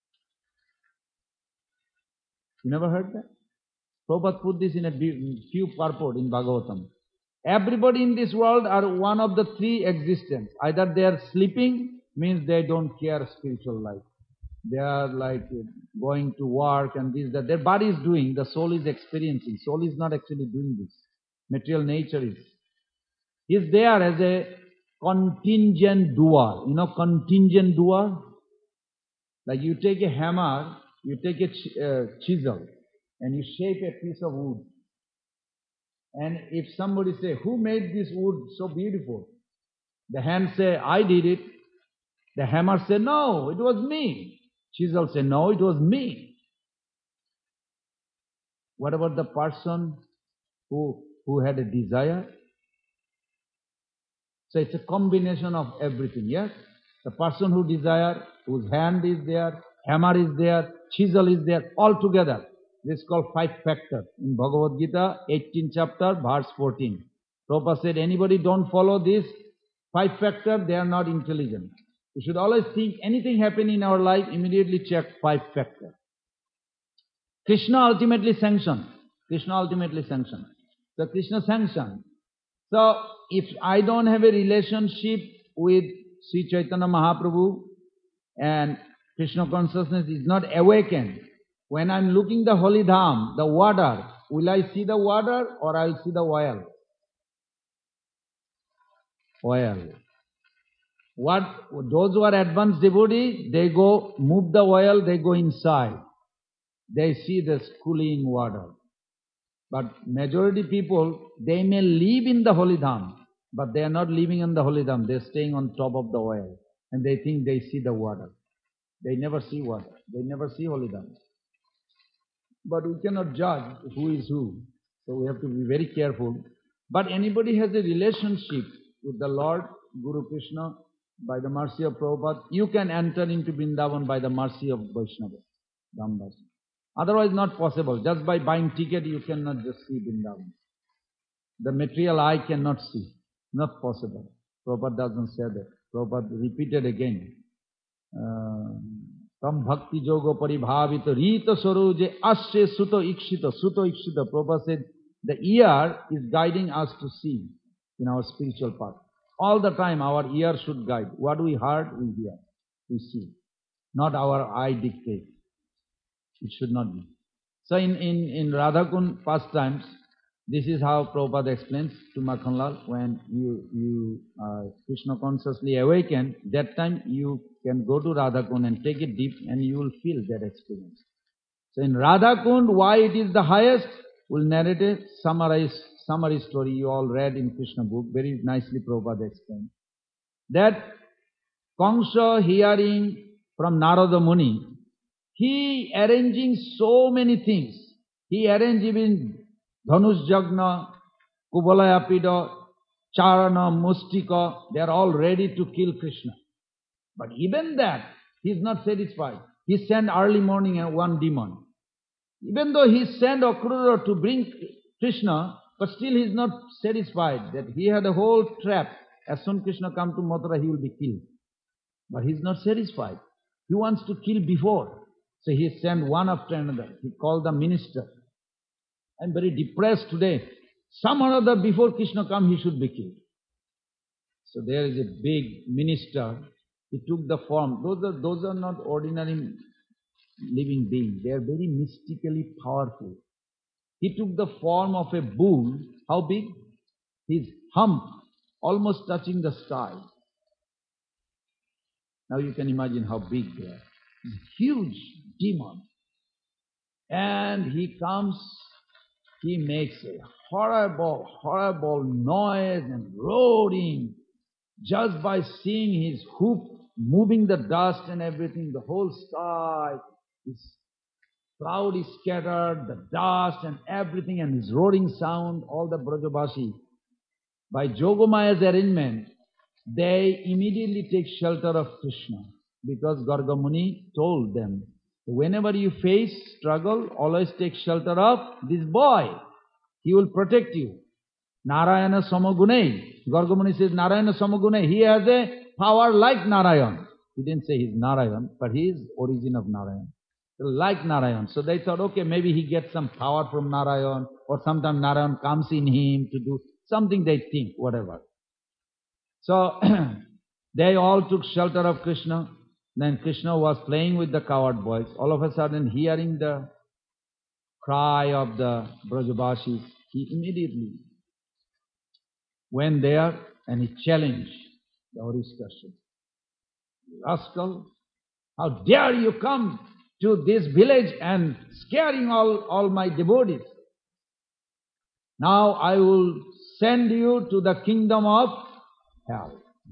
You never heard that? Prabhupada put this in a few purport in Bhagavatam. Everybody in this world are one of the three existence. Either they are sleeping, means they don't care spiritual life. They are like going to work and this, that. Their body is doing, the soul is experiencing. Soul is not actually doing this. Material nature is there as a contingent doer. You know contingent doer? Like you take a hammer, you take a chisel, and you shape a piece of wood. And if somebody say, who made this wood so beautiful? The hand say, I did it. The hammer say, no, it was me. Chisel say, no, it was me. What about the person who had a desire? So it's a combination of everything, yes? The person who desire, whose hand is there, hammer is there, chisel is there, all together. This is called five factors. In Bhagavad Gita, 18th chapter, verse 14. Prabhupada said, anybody don't follow this five factors, they are not intelligent. We should always think anything happen in our life, immediately check five factors. Krishna ultimately sanctioned. So Krishna sanctioned. So if I don't have a relationship with Sri Chaitanya Mahaprabhu and Krishna consciousness is not awakened, when I'm looking the holy dham, the water, will I see the water or I'll see the oil? Oil. Those who are advanced devotees, they go, move the oil, they go inside. They see this cooling water. But majority people, they may live in the holy dham, but they are not living in the holy dham. They are staying on top of the oil. And they think they see the water. They never see water. They never see holy dham. But we cannot judge who is who. So we have to be very careful. But anybody has a relationship with the Lord, Guru Krishna, by the mercy of Prabhupada, you can enter into Vrindavan by the mercy of Vaishnava, Dhambas. Otherwise not possible. Just by buying ticket, you cannot just see Vrindavan. The material eye cannot see. Not possible. Prabhupada doesn't say that. Prabhupada repeated again. Tam bhakti yoga paribhavita rita saruje asya suto ikshita. Prabhupada said, the ear is guiding us to see in our spiritual path. All the time our ear should guide. What we heard, we hear, we see. Not our eye dictate. It should not be. So in Radhakund pastimes, this is how Prabhupada explains to Makhanlal, when you Krishna consciously awaken, that time you can go to Radhakund and take it deep and you will feel that experience. So in Radhakund, why it is the highest, we'll narrate a summary story you all read in Krishna book, very nicely Prabhupada explained. That Kamsa hearing from Narada Muni, he arranging so many things. He arranged even Dhanush Jagna, Kubalaya Pida, Charana, Mustika, they are all ready to kill Krishna. But even that, he is not satisfied. He sent early morning and one demon. Even though he sent Akrura to bring Krishna, but still he is not satisfied that he had a whole trap. As soon as Krishna comes to Mathura, he will be killed. But he is not satisfied. He wants to kill before. So he sent one after another. He called the minister. I am very depressed today. Some or other before Krishna comes, he should be killed. So there is a big minister. He took the form. Those are not ordinary living beings. They are very mystically powerful. He took the form of a bull. How big? His hump almost touching the sky. Now you can imagine how big they are. He's a huge demon. And he comes, he makes a horrible noise and roaring. Just by seeing his hoof moving the dust and everything, the whole sky, his cloud is scattered, the dust and everything, and his roaring sound, all the Brajabasi. By Jogamaya's arrangement, they immediately take shelter of Krishna, because Garga Muni told them, whenever you face struggle, always take shelter of this boy. He will protect you. Narayana Samagunai. Garga Muni says Narayana Samagunai. He has a power like Narayan. He didn't say he's Narayan, but he is origin of Narayan. Like Narayan. So they thought, okay, maybe he gets some power from Narayan, or sometimes Narayan comes in him to do something, they think, whatever. So they all took shelter of Krishna. Then Krishna was playing with the coward boys. All of a sudden, hearing the cry of the Brajavasis, he immediately went there and he challenged the Arishtasura. Rascal, how dare you come to this village and scaring all my devotees? Now I will send you to the kingdom of hell.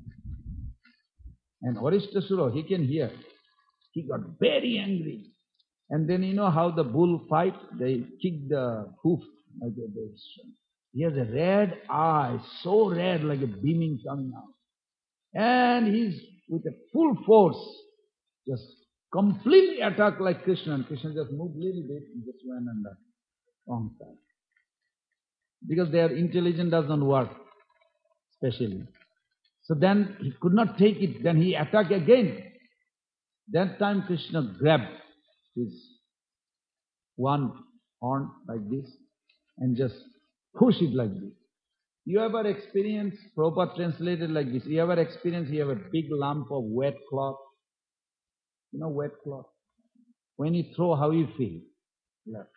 And Arishtasura, he can hear. He got very angry. And then you know how the bull fight? They kick the hoof like this. He has a red eye, so red like a beaming coming out. And he's with a full force, just completely attacked like Krishna. And Krishna just moved a little bit and just went on the wrong side. Because their intelligence doesn't work, especially. So then he could not take it. Then he attacked again. That time Krishna grabbed his one horn like this and just pushed it like this. You ever experienced, Prabhupada translated like this, you ever experienced, you have a big lump of wet cloth? You know wet cloth? When you throw, how you feel? Like,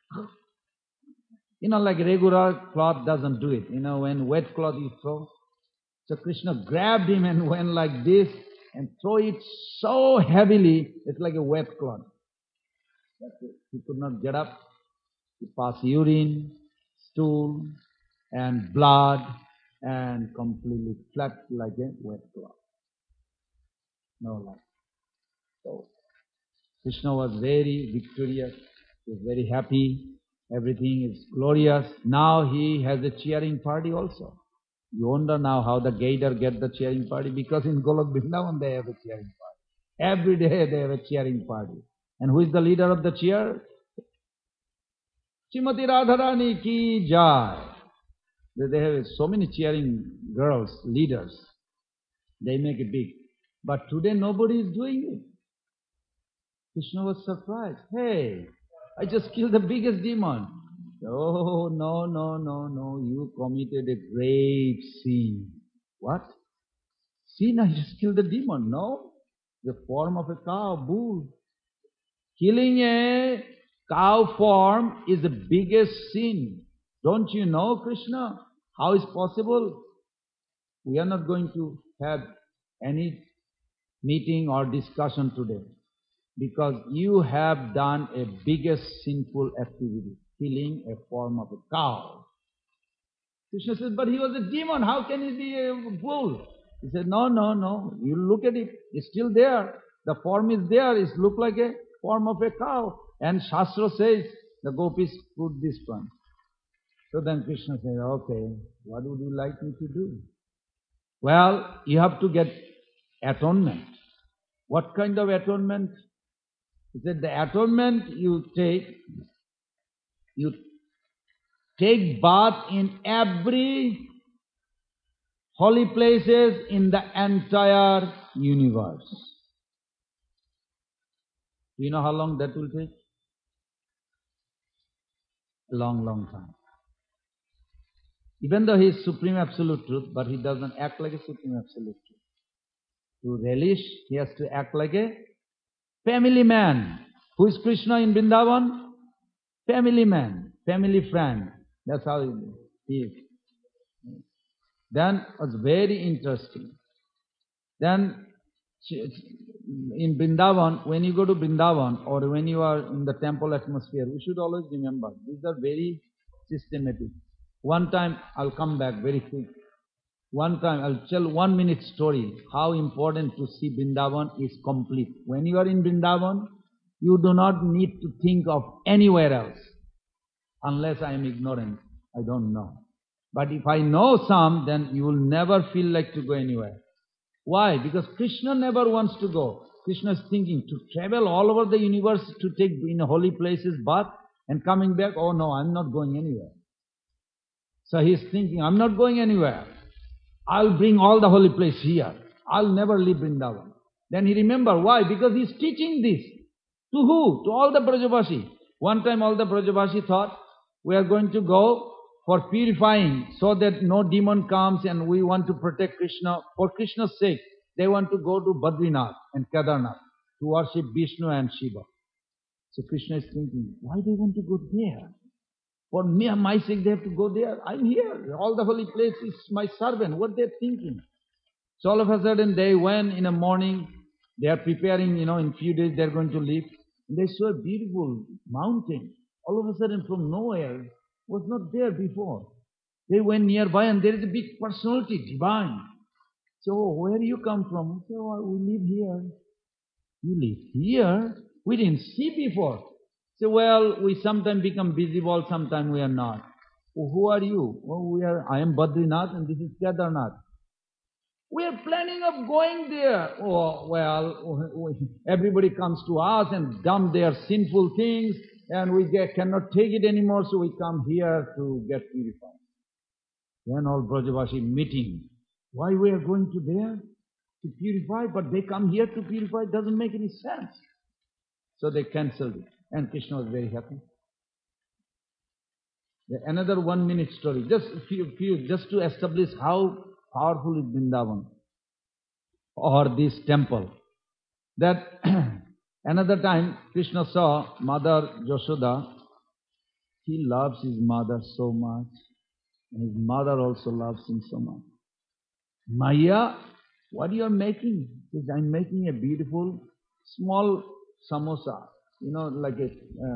you know, like regular cloth doesn't do it. You know, when wet cloth you throw. So Krishna grabbed him and went like this and throw it so heavily, it's like a wet cloth. That's it. He could not get up. He passed urine, stool, and blood, and completely flat like a wet cloth. No life. So Krishna was very victorious. He was very happy. Everything is glorious. Now he has a cheering party also. You wonder now how the Gaidar get the cheering party, because in Golok Vrindavan they have a cheering party. Every day they have a cheering party. And who is the leader of the cheer? Srimati Radharani ki jai. They have so many cheering girls, leaders. They make it big. But today nobody is doing it. Krishna was surprised. Hey, I just killed the biggest demon. Oh, no, you committed a grave sin. What? Sin? I just killed the demon. No, the form of a cow, bull. Killing a cow form is the biggest sin. Don't you know, Krishna? How is possible? We are not going to have any meeting or discussion today, because you have done a biggest sinful activity, killing a form of a cow. Krishna says, but he was a demon, how can he be a bull? He said, no, you look at it, it's still there. The form is there, it looks like a form of a cow. And Shastra says, the gopis put this one. So then Krishna said, okay, what would you like me to do? Well, you have to get atonement. What kind of atonement? He said, the atonement you take bath in every holy places in the entire universe. Do you know how long that will take? A long, long time. Even though he is Supreme Absolute Truth, but he doesn't act like a Supreme Absolute Truth. To relish, he has to act like a family man. Who is Krishna in Vrindavan? Family man, family friend. That's how he is. Then it was very interesting. Then in Vrindavan, when you go to Vrindavan or when you are in the temple atmosphere, we should always remember, these are very systematic. One time, I'll come back very quick. One time, I'll tell 1 minute story, how important to see Vrindavan is complete. When you are in Vrindavan, you do not need to think of anywhere else. Unless I am ignorant, I don't know. But if I know some, then you will never feel like to go anywhere. Why? Because Krishna never wants to go. Krishna is thinking to travel all over the universe to take in holy places bath and coming back, oh no, I'm not going anywhere. So he is thinking, I'm not going anywhere. I'll bring all the holy place here. I'll never leave Vrindavan. Then he remember, why? Because he is teaching this. To who? To all the Brajavashi. One time all the Brajavashi thought, we are going to go for purifying so that no demon comes and we want to protect Krishna. For Krishna's sake, they want to go to Badrinath and Kedarnath to worship Vishnu and Shiva. So Krishna is thinking, why do they want to go there? For me and my sake they have to go there. I'm here. All the holy place is my servant. What they're thinking? So all of a sudden they went in the morning. They are preparing, in few days they're going to leave. And they saw a beautiful mountain. All of a sudden from nowhere, was not there before. They went nearby and there is a big personality, divine. So where you come from? So we live here. You live here? We didn't see before. So well, we sometimes become busyball, sometimes we are not. Oh, who are you? Oh, I am Badrinath and this is Kedarnath. We are planning of going there. Oh, well, everybody comes to us and dump their sinful things and we cannot take it anymore, so we come here to get purified. Then all Brajavashi meeting. Why we are going to there? To purify, but they come here to purify, it doesn't make any sense. So they cancelled it. And Krishna was very happy. Another 1 minute story, just to establish how powerful is Vrindavan or this temple. That another time Krishna saw Mother Yashoda. He loves his mother so much, and his mother also loves him so much. Maya, what you are making? He says, I'm making a beautiful small samosa. Like a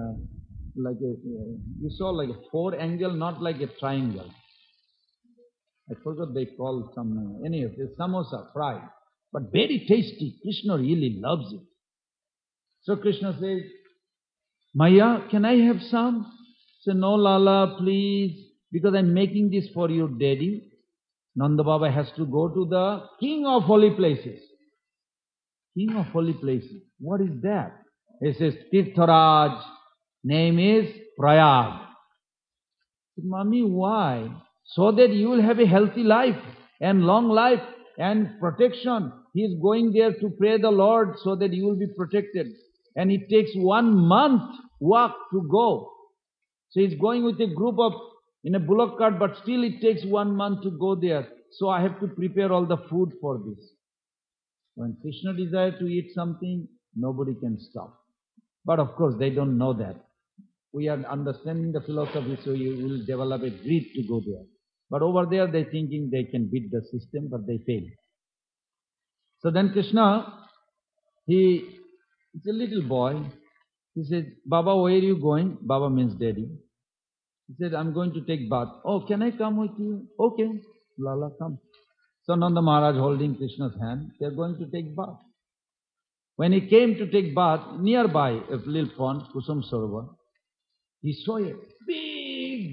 you saw like a 4-angle, not like a triangle. I forgot they call some, anyway, it's samosa, fried. But very tasty. Krishna really loves it. So Krishna says, Maya, can I have some? Say, no, Lala, please, because I'm making this for your daddy. Nanda Baba has to go to the king of holy places. King of holy places. What is that? He says, Tirtharaj, name is Prayag. Said, Mommy, why? So that you will have a healthy life and long life and protection. He is going there to pray the Lord so that you will be protected. And it takes 1 month walk to go. So he's going with a group in a bullock cart, but still it takes 1 month to go there. So I have to prepare all the food for this. When Krishna desires to eat something, nobody can stop. But of course, they don't know that. We are understanding the philosophy, so you will develop a greed to go there. But over there, they're thinking they can beat the system, but they fail. So then Krishna, he's a little boy. He says, Baba, where are you going? Baba means daddy. He said, I'm going to take bath. Oh, can I come with you? Okay, Lala, come. So Nanda Maharaj holding Krishna's hand, they're going to take bath. When he came to take bath, nearby a little pond, Kusum Sarovar, he saw a big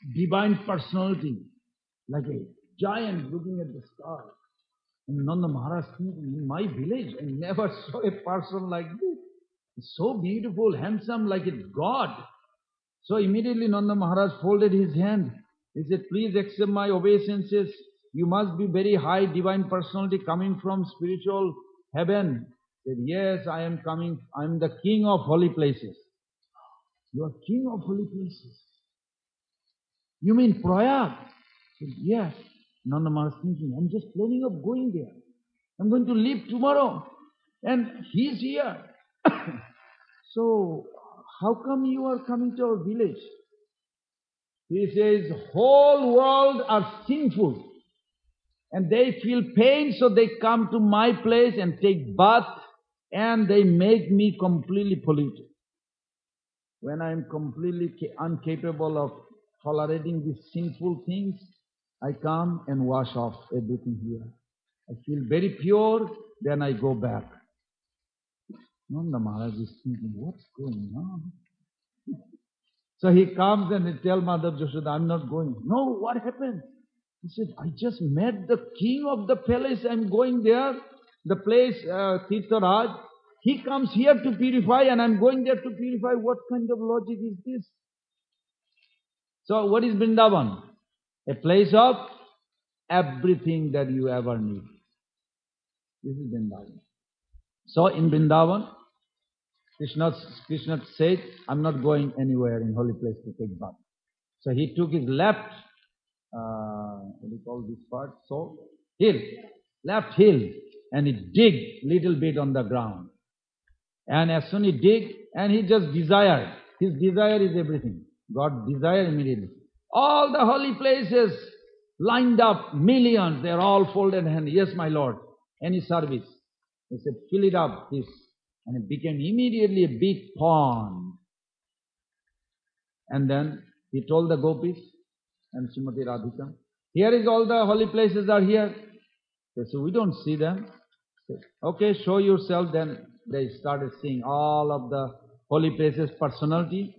divine personality, like a giant looking at the sky. And Nanda Maharaj thinking, in my village, I never saw a person like this. So beautiful, handsome, like a god. So immediately Nanda Maharaj folded his hand. He said, please accept my obeisances. You must be very high divine personality coming from spiritual heaven. He said, yes, I am coming. I am the king of holy places. You are king of holy places. You mean Prayag? He said, yes. Nanda Maharaj thinking, I'm just planning of going there. I'm going to leave tomorrow. And he's here. So, how come you are coming to our village? He says, whole world are sinful. And they feel pain, so they come to my place and take bath, and they make me completely polluted. When I am completely incapable of tolerating these sinful things, I come and wash off everything here. I feel very pure, then I go back. Nanda Maharaj is thinking, what's going on? So he comes and he tells Mother Yashoda, I'm not going. No, what happened? He said, I just met the king of the palace. I'm going there, the place, Tirtharaj. He comes here to purify and I'm going there to purify. What kind of logic is this? So what is Vrindavan? A place of everything that you ever need. This is Vrindavan. So in Vrindavan, Krishna said, I'm not going anywhere in holy place to take bath. So he took his left, what do you call this part? So, left heel, and he dig little bit on the ground. And as soon as he dig, and he just desired. His desire is everything. God desire immediately. All the holy places lined up, millions, they're all folded hand. Yes, my Lord. Any service. He said, fill it up, this. And it became immediately a big pond. And then he told the gopis and Srimati Radhika, here is all the holy places are here. They said, we don't see them. Said, okay, show yourself. Then they started seeing all of the holy places personality.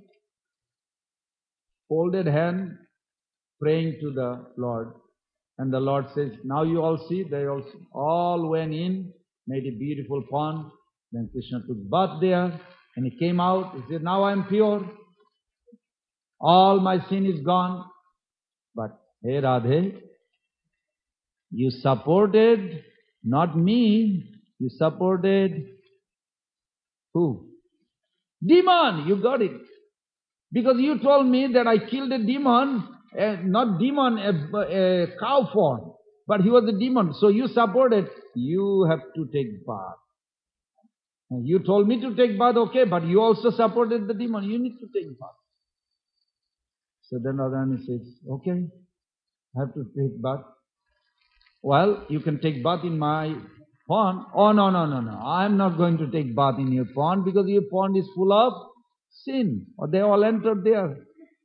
Folded hand, praying to the Lord. And the Lord says, now you all see. They all went in, made a beautiful pond. Then Krishna took bath there, and he came out. He said, now I am pure. All my sin is gone. But, hey Radhe, you supported not me, you supported who? Demon, you got it. Because you told me that I killed a demon, not demon, a cow form, but he was a demon. So you supported, you have to take bath. You told me to take bath, okay, but you also supported the demon. You need to take bath. So then Radharani says, okay, I have to take bath. Well, you can take bath in my pond. Oh, no. I am not going to take bath in your pond because your pond is full of sin. Or they all entered there.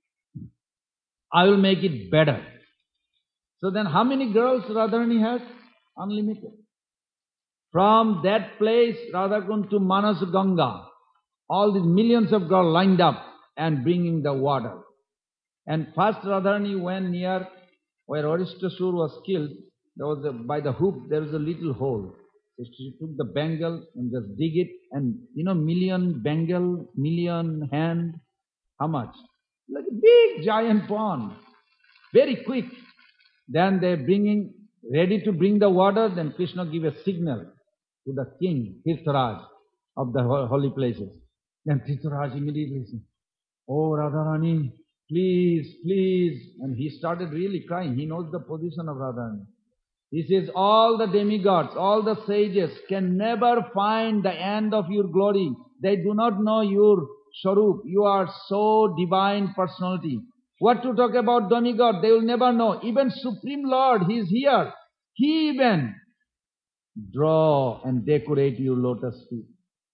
I will make it better. So then how many girls Radharani has? Unlimited. From that place, Radhakund to Manas Ganga, all these millions of girls lined up and bringing the water. And first Radharani went near where Aristasur was killed. There was by the hoop, there was a little hole. So she took the bangle and just dig it. And million bangle, million hand, how much? Like a big giant pond. Very quick. Then they're ready to bring the water. Then Krishna give a signal to the king, Tirtharaj, of the holy places. Then Tirtharaj immediately said, oh Radharani, please. And he started really crying. He knows the position of Radharani. He says, all the demigods, all the sages can never find the end of your glory. They do not know your Swarup. You are so divine personality. What to talk about demigod? They will never know. Even Supreme Lord, He is here. He even draw and decorate your lotus feet.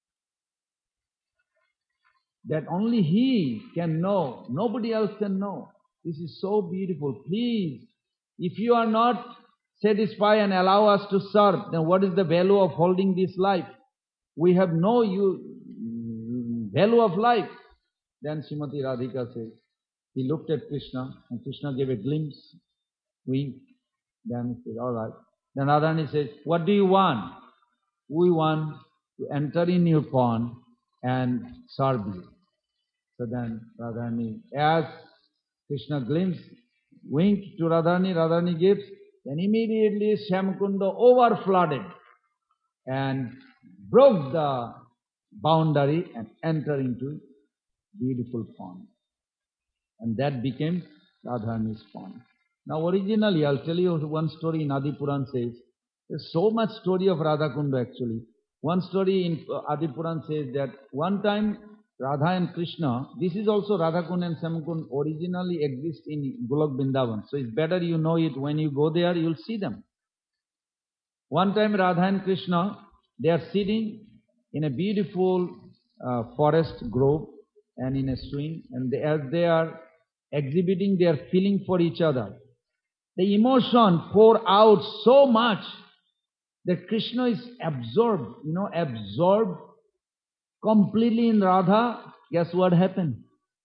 That only He can know. Nobody else can know. This is so beautiful. Please, if you are not satisfied and allow us to serve, then what is the value of holding this life? We have no value of life. Then Srimati Radhika says, He looked at Krishna, and Krishna gave a glimpse, wink. Then he said, all right. Then Radharani says, what do you want? We want to enter in your pond and serve you. So then Radharani, as Krishna glimpsed, winked to Radharani, Radharani gives, then immediately Shyamakunda over-flooded and broke the boundary and entered into beautiful pond. And that became Radharani's pond. Now originally, I'll tell you one story in Adi Puran says, there's so much story of Radhakunda actually. One story in Adi Puran says that one time Radha and Krishna, this is also Radhakund and Shyamakund originally exist in Golok Vrindavan. So it's better you know it. When you go there, you'll see them. One time Radha and Krishna, they are sitting in a beautiful forest grove and in a swing, and as they are exhibiting their feeling for each other, the emotion pour out so much that Krishna is absorbed, absorbed completely in Radha. Guess what happened?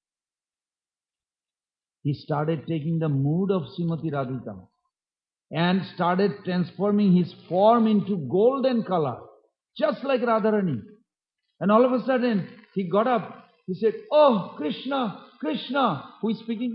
He started taking the mood of Srimati Radhika and started transforming his form into golden color, just like Radharani. And all of a sudden, he got up. He said, oh, Krishna, Krishna. Who is speaking?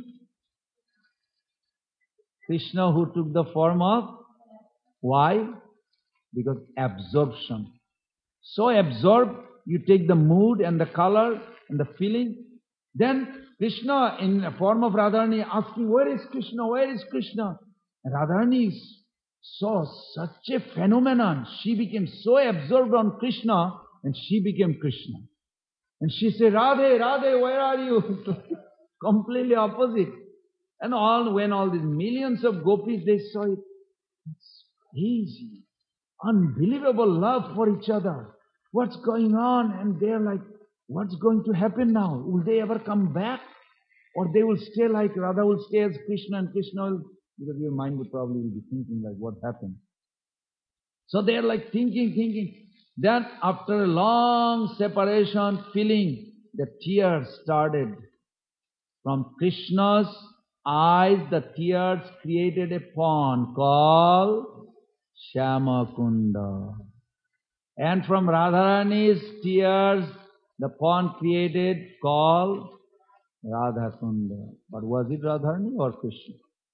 Krishna, who took the form of? Why? Because absorption. So absorbed, you take the mood and the color and the feeling. Then Krishna, in the form of Radharani, asking, where is Krishna? Where is Krishna? And Radharani saw such a phenomenon. She became so absorbed on Krishna, and she became Krishna. And she said, Radhe, Radhe, where are you? Completely opposite. And when all these millions of gopis, they saw it. It's crazy. Unbelievable love for each other. What's going on? And they're like, what's going to happen now? Will they ever come back? Or they will stay like Radha will stay as Krishna, and Krishna will, because your mind would probably be thinking like, what happened? So they're like thinking. Then after a long separation, feeling, the tears started. From Krishna's eyes, the tears created a pond called Shyamakunda. And from Radharani's tears, the pond created called Radhakunda. But was it Radharani or Krishna?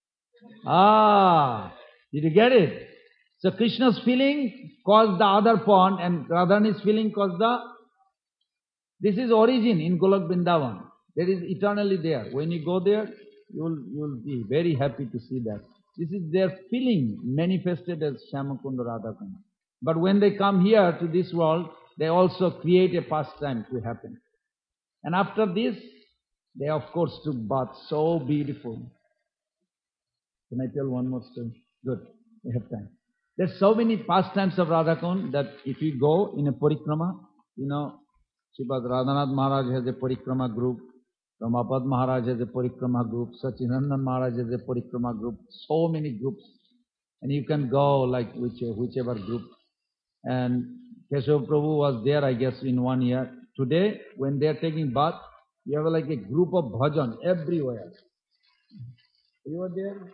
Did you get it? So Krishna's feeling caused the other pond, and Radharani's feeling caused the... This is origin in Golok Vrindavan. That is eternally there. When you go there, you'll be very happy to see that. This is their feeling manifested as Shyamakunda, Radhakunda. But when they come here to this world, they also create a pastime to happen. And after this, they of course took bath. So beautiful. Can I tell one more story? Good, we have time. There's so many pastimes of Radhakund that if you go in a parikrama, Sripad Radhanath Maharaj has a parikrama group, Ramapad Maharaj has a parikrama group, Sachinandan Maharaj has a parikrama group, so many groups. And you can go like whichever group. And Keshav Prabhu was there, I guess, in 1 year. Today, when they are taking bath, you have like a group of bhajan everywhere. You were there?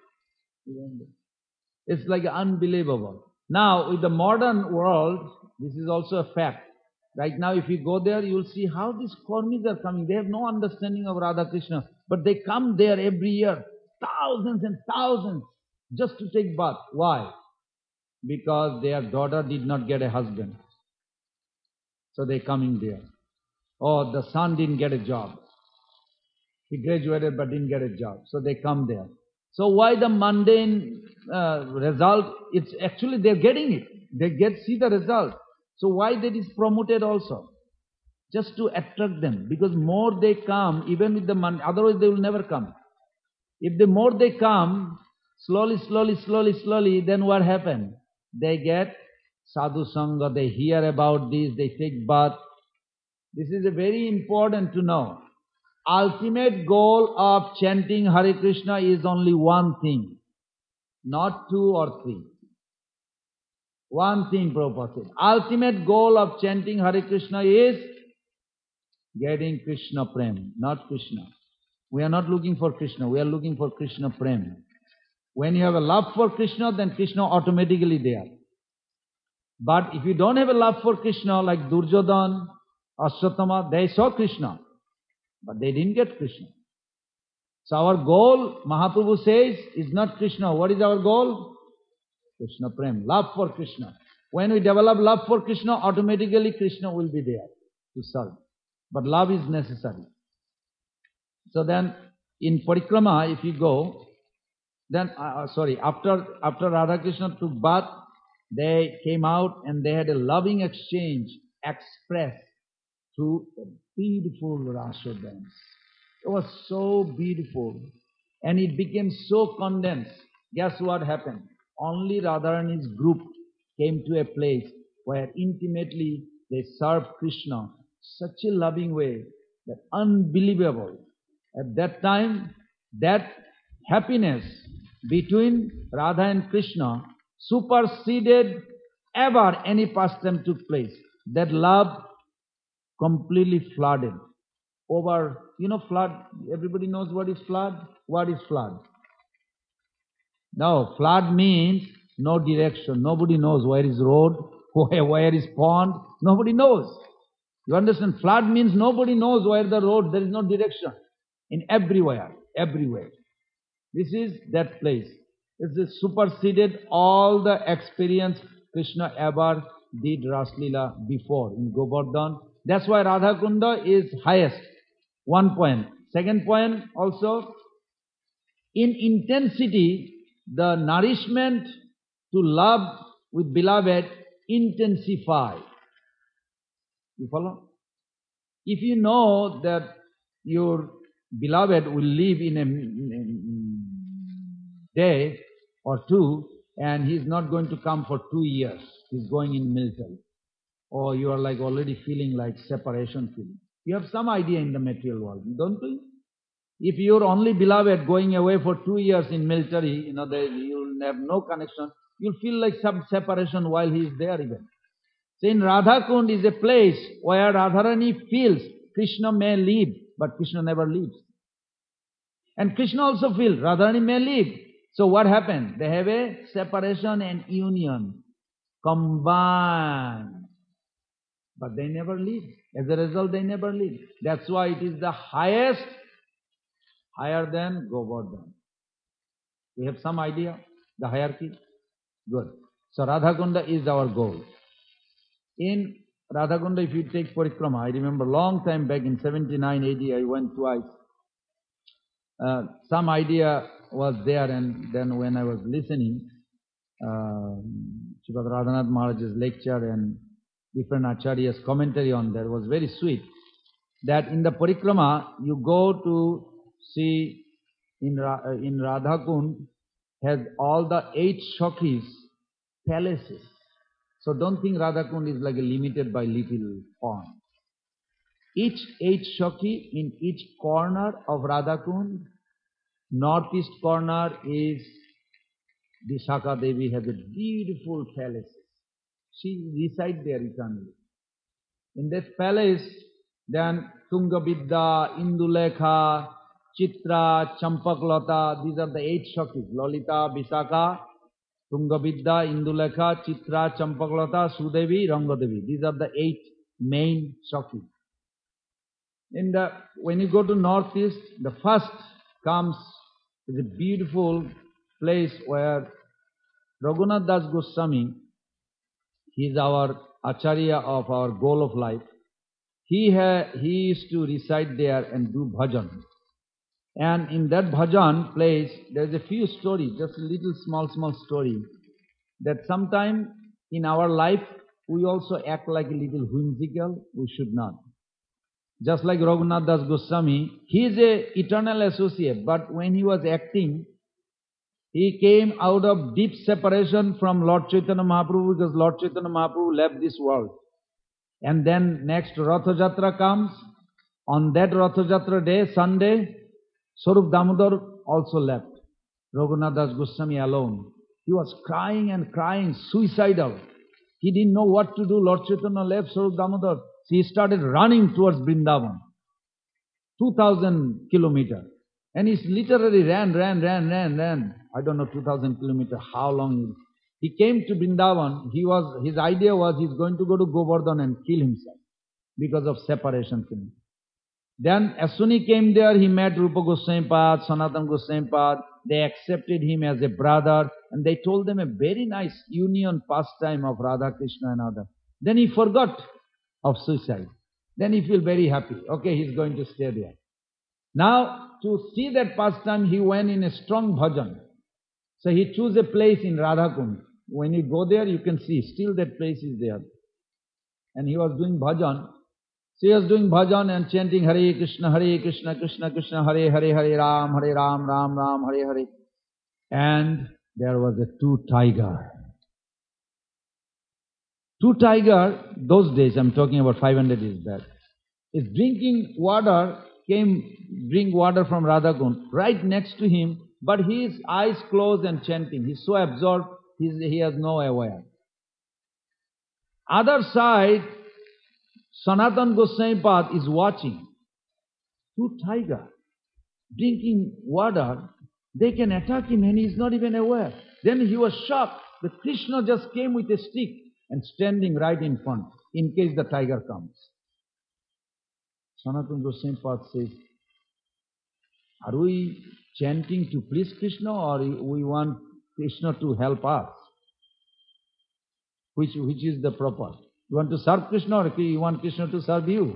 It's like unbelievable. Now, with the modern world, this is also a fact. Right now, if you go there, you'll see how these Kormis are coming. They have no understanding of Radha Krishna, but they come there every year, thousands and thousands, just to take bath. Why? Because their daughter did not get a husband. So they're coming there. Or the son didn't get a job. He graduated but didn't get a job. So they come there. So why the mundane result? It's actually they're getting it. They see the result. So why that is promoted also? Just to attract them. Because more they come, even with the money, otherwise they will never come. If the more they come, slowly, then what happens? They get sadhu sangha, they hear about this, they take bath. This is a very important to know. Ultimate goal of chanting Hare Krishna is only one thing, not 2 or 3. One thing, Prabhupada said. Ultimate goal of chanting Hare Krishna is getting Krishna Prem, not Krishna. We are not looking for Krishna, we are looking for Krishna Prem. When you have a love for Krishna, then Krishna automatically there. But if you don't have a love for Krishna, like Duryodhana, Ashwatthama, they saw Krishna, but they didn't get Krishna. So our goal, Mahaprabhu says, is not Krishna. What is our goal? Krishna Prem, love for Krishna. When we develop love for Krishna, automatically Krishna will be there to serve. But love is necessary. So then, in Parikrama, if you go, then, after Radha Krishna took bath, they came out and they had a loving exchange expressed through a beautiful Rasa dance. It was so beautiful and it became so condensed. Guess what happened? Only Radharani's group came to a place where intimately they served Krishna such a loving way that unbelievable. At that time, that happiness between Radha and Krishna superseded ever any pastime took place. That love completely flooded over, flood. Everybody knows what is flood? What is flood? No, flood means no direction. Nobody knows where is road, where is pond. Nobody knows. You understand? Flood means nobody knows where the road, there is no direction. In everywhere. This is that place. It superseded all the experience Krishna ever did Raslila before in Govardhan. That's why Radha Kunda is highest. 1 point. Second point also, in intensity, the nourishment to love with beloved intensify. You follow? If you know that your beloved will live in a day or two and he is not going to come for 2 years, he is going in military, or you are like already feeling like separation feeling. You have some idea in the material world, don't you? If your only beloved going away for 2 years in military, you will have no connection, you'll feel like some separation while he is there even. So in Radha Kund is a place where Radharani feels Krishna may leave, but Krishna never leaves. And Krishna also feels Radharani may leave. So what happened? They have a separation and union combined. But they never leave. As a result, they never leave. That's why it is the highest, higher than Govardhan. We have some idea? The hierarchy? Good. So Radhakunda is our goal. In Radhakunda, if you take Parikrama, I remember long time back in 79, 80, I went twice. Some idea was there, and then when I was listening, Srimad Radhanath Maharaj's lecture and different acharyas' commentary on that was very sweet. That in the Parikrama, you go to see in Radhakund has all the 8 Shakis palaces. So don't think Radhakund is like a limited by little pond. Each 8 Shaki in each corner of Radhakund, northeast corner is Vishaka Devi has a beautiful palace. She resides there eternally. In that palace, then Tungabidya, Indulekha, Chitra, Champaklata, these are the 8 Shakis. Lolita, Vishaka, Tungabidya, Indulekha, Chitra, Champaklata, Sudevi, Rangadevi. These are the 8 main Shakis. When you go to northeast, the first comes is a beautiful place where Raghunath Das Goswami, he is our acharya of our goal of life. He used to reside there and do bhajan. And in that bhajan place, there is a few stories, just a little small story, that sometime in our life, we also act like a little whimsical. We should not. Just like Raghunath Das Goswami, he is an eternal associate, but when he was acting, he came out of deep separation from Lord Chaitanya Mahaprabhu because Lord Chaitanya Mahaprabhu left this world. And then next Ratha Jatra comes. On that Ratha Jatra day, Sunday, Swarup Damodar also left. Raghunath Das Goswami alone. He was crying and crying, suicidal. He didn't know what to do. Lord Chaitanya left Swarup Damodar. So he started running towards Vrindavan. 2000 kilometers. And he literally ran. I don't know, 2,000 kilometers, how long. He came to Vrindavan. His idea was he's going to go to Govardhan and kill himself because of separation feeling. Then as soon he came there, he met Rupa Goswami Pad, Sanatana Goswami Pad. They accepted him as a brother and they told them a very nice union pastime of Radha Krishna and other. Then he forgot of suicide. Then he feel very happy. Okay, he's going to stay there. Now, to see that pastime, he went in a strong bhajan. So he chose a place in Radhakund. When you go there, you can see still that place is there. And he was doing bhajan. So he was doing bhajan and chanting Hare Krishna, Krishna Krishna, Hare Hare, Hare Ram, Ram Ram, Hare Hare. And there was a two tiger. Two tiger, those days, I'm talking about 500 years back, is drinking water, drink water from Radhakund, right next to him, but his eyes closed and chanting. He's so absorbed, he has no aware. Other side, Sanatana Goswami Pad is watching. Two tiger drinking water, they can attack him and he's not even aware. Then he was shocked that Krishna just came with a stick and standing right in front, in case the tiger comes. Sanatana Goswami Pad says, are we chanting to please Krishna or we want Krishna to help us? Which is the proper? You want to serve Krishna or you want Krishna to serve you?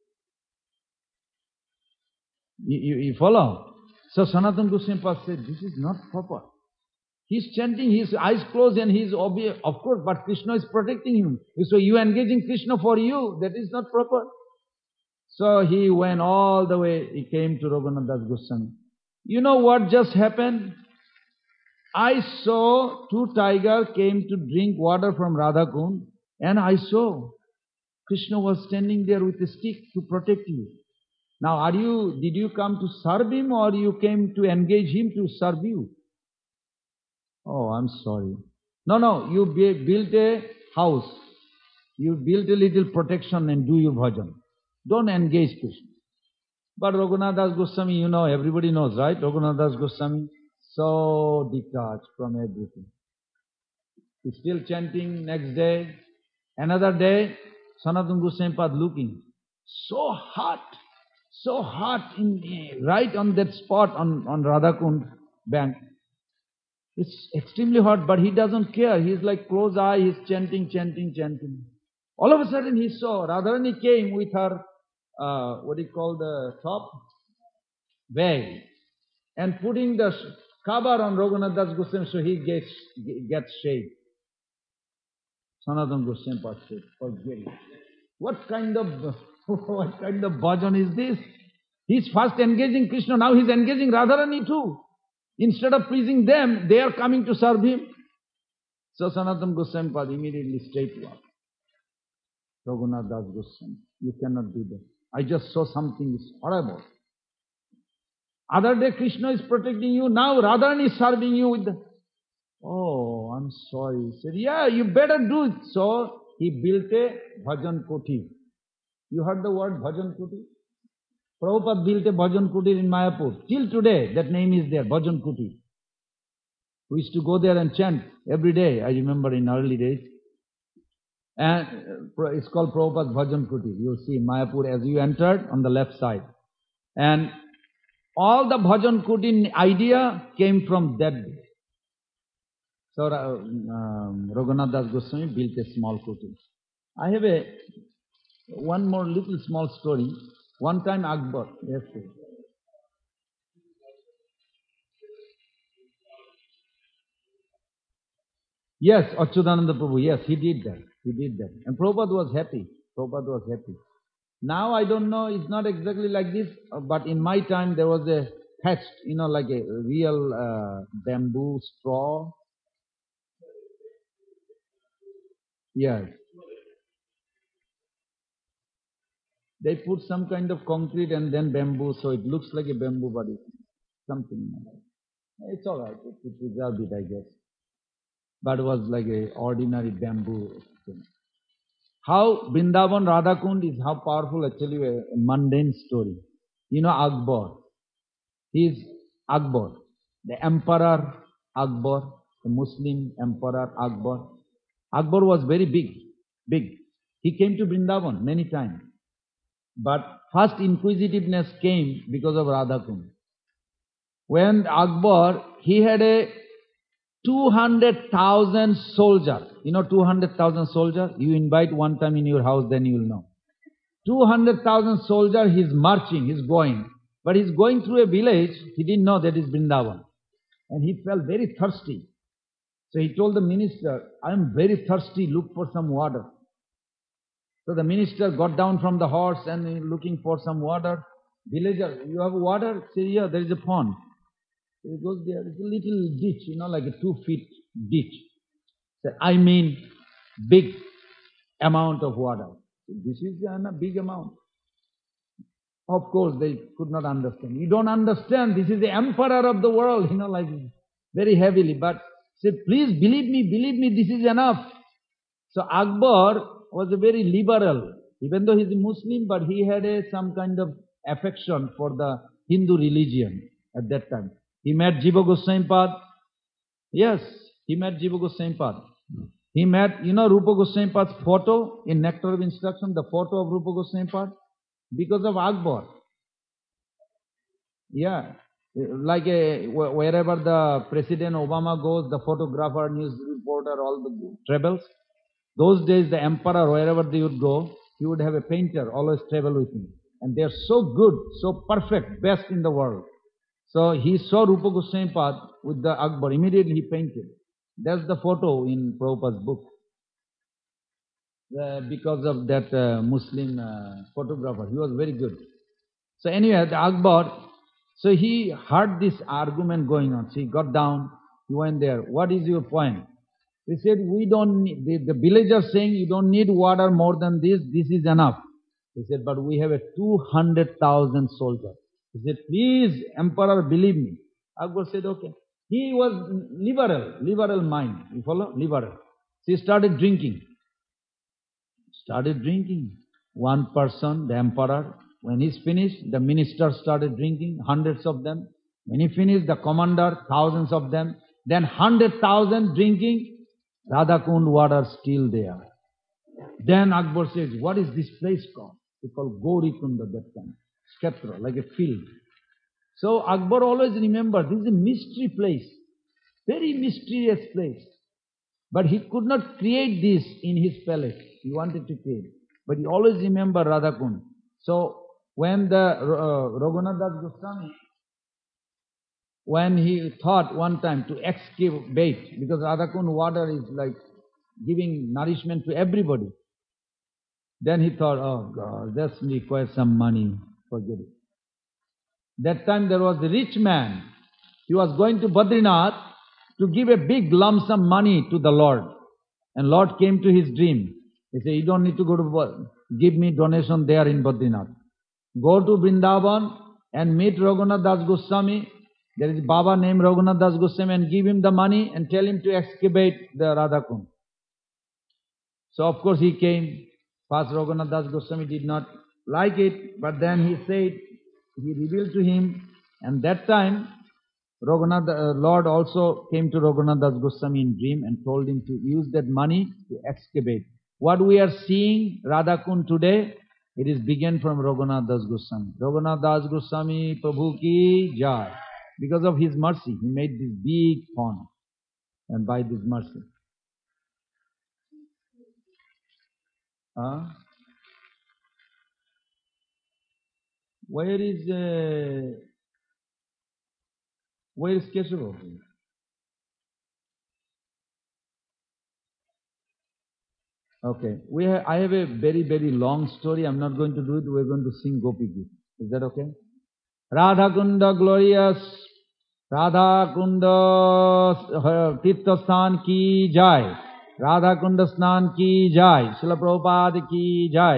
You follow? So Sanatana Goswami Pad said, this is not proper. He's chanting, his eyes closed and he's obvious, of course, but Krishna is protecting him. So you engaging Krishna for you, that is not proper. So he went all the way, he came to Raghunath Das Goswami. You know what just happened? I saw two tigers came to drink water from Radhakund and I saw Krishna was standing there with a stick to protect you. Now did you come to serve him or you came to engage him to serve you? Oh, I'm sorry. No, you built a house. You built a little protection and do your bhajan. Don't engage Krishna. But Raghunath Das Goswami, you know, everybody knows, right? Raghunath Das Goswami, so detached from everything. He's still chanting next day. Another day, Sanatana Goswami Pad looking. So hot right on that spot on Radhakund bank. It's extremely hot, but he doesn't care. He's like closed eye, he's chanting. All of a sudden he saw Radharani came with her, the top? Bag. And putting the cover on Raghunath Das Goswami so he gets shade. Sanatana Goswami Pad said, forget it. What kind of bhajan is this? He's first engaging Krishna, now he's engaging Radharani too. Instead of pleasing them, they are coming to serve him. So Sanatana Goswami Pad immediately straight up. Raghunath Das Goswami, you cannot do that. I just saw something horrible. Other day Krishna is protecting you, now Radharani is serving you with the... Oh, I'm sorry. He said, yeah, you better do it. So he built a bhajan kuti. You heard the word bhajan kuti? Prabhupada built a bhajan kuti in Mayapur. Till today, that name is there, bhajan kuti. We used to go there and chant every day, I remember in early days. And it's called Prabhupada's Bhajan Kuti. You'll see in Mayapur as you entered on the left side. And all the Bhajan Kuti idea came from that day. So Raghunath Das Goswami built a small kuti. I have one more little small story. One time Akbar, yes sir. Yes, Achyutananda Prabhu, yes, he did that. And Prabhupada was happy. Now I don't know, it's not exactly like this, but in my time there was a thatched, like a real bamboo straw. Yes. They put some kind of concrete and then bamboo, so it looks like a bamboo, but it's something like that. It's alright, it preserved it, I guess. But it was like a ordinary bamboo thing. How Vrindavan Radhakund is how powerful, actually a mundane story. Akbar. He is Akbar, the Emperor Akbar, the Muslim Emperor Akbar. Akbar was very big. He came to Vrindavan many times. But first inquisitiveness came because of Radhakund. When Akbar, he had a 200,000 soldier. You know 200,000 soldier? You invite one time in your house, then you will know. 200,000 soldier, he's marching, he's going. But he's going through a village, he didn't know that is Vrindavan. And he felt very thirsty. So he told the minister, I am very thirsty, look for some water. So the minister got down from the horse and looking for some water. Villager, you have water? Say, yeah, there is a pond. He goes there, it's a little ditch, like a 2 feet ditch. Say, I mean, big amount of water. This is a big amount. Of course, they could not understand. You don't understand, this is the emperor of the world, like very heavily. But say, please believe me, this is enough. So Akbar was a very liberal, even though he's a Muslim, but he had some kind of affection for the Hindu religion at that time. He met Jiva Goswami Pad. Yes, he met Jiva Goswami Pad. He met, Rupa Goswami Pad's photo in Nectar of Instruction, the photo of Rupa Goswami Pad, because of Akbar. Yeah, like wherever the President Obama goes, the photographer, news reporter, all the travels. Those days, the emperor, wherever they would go, he would have a painter always travel with him. And they are so good, so perfect, best in the world. So he saw Rupa Goswami Pad with the Akbar. Immediately he painted. That's the photo in Prabhupada's book. Because of that Muslim photographer. He was very good. So anyway, the Akbar, so he heard this argument going on. So he got down, he went there. What is your point? He said, we don't need, the villagers saying you don't need water more than this is enough. He said, but we have a 200,000 soldiers. He said, please, emperor, believe me. Akbar said, okay. He was liberal mind. You follow? Liberal. So he started drinking. One person, the emperor, when he's finished, the minister started drinking, hundreds of them. When he finished, the commander, thousands of them. Then 100,000 drinking. Radhakund water still there. Then Akbar says, what is this place called? They call Gaurikunda that time. Kshetra, like a field. So Akbar always remembered, this is a mystery place. Very mysterious place. But he could not create this in his palace. He wanted to create. But he always remembered Radhakund. So when the Raghunath Das Goswami, when he thought one time to excavate, because Radhakund water is like giving nourishment to everybody. Then he thought, oh God, this requires some money, forget it. That time there was a rich man. He was going to Badrinath to give a big lump sum money to the Lord. And Lord came to his dream. He said, you don't need to go to, give me donation there in Badrinath. Go to Vrindavan and meet Raghunath Das Goswami. There is Baba named Raghunath Das Goswami, and give him the money and tell him to excavate the Radhakund. So of course he came. First Raghunath Das Goswami did not like it, but then he said, he revealed to him, and that time Lord also came to Raghunath Das Goswami in dream and told him to use that money to excavate. What we are seeing, Radhakund today, it is began from Raghunath Das Goswami. Raghunath Das Goswami Prabhu ki jai. Because of his mercy, he made this big pond. And by this mercy. Where is Kesava? Okay, I have a very, very long story. I'm not going to do it. We're going to sing Gopi Gita. Is that okay? Radhakunda glorious, Radhakunda Tirthasthan ki jai, Radhakunda Snan ki jai, Srila Prabhupada ki jai.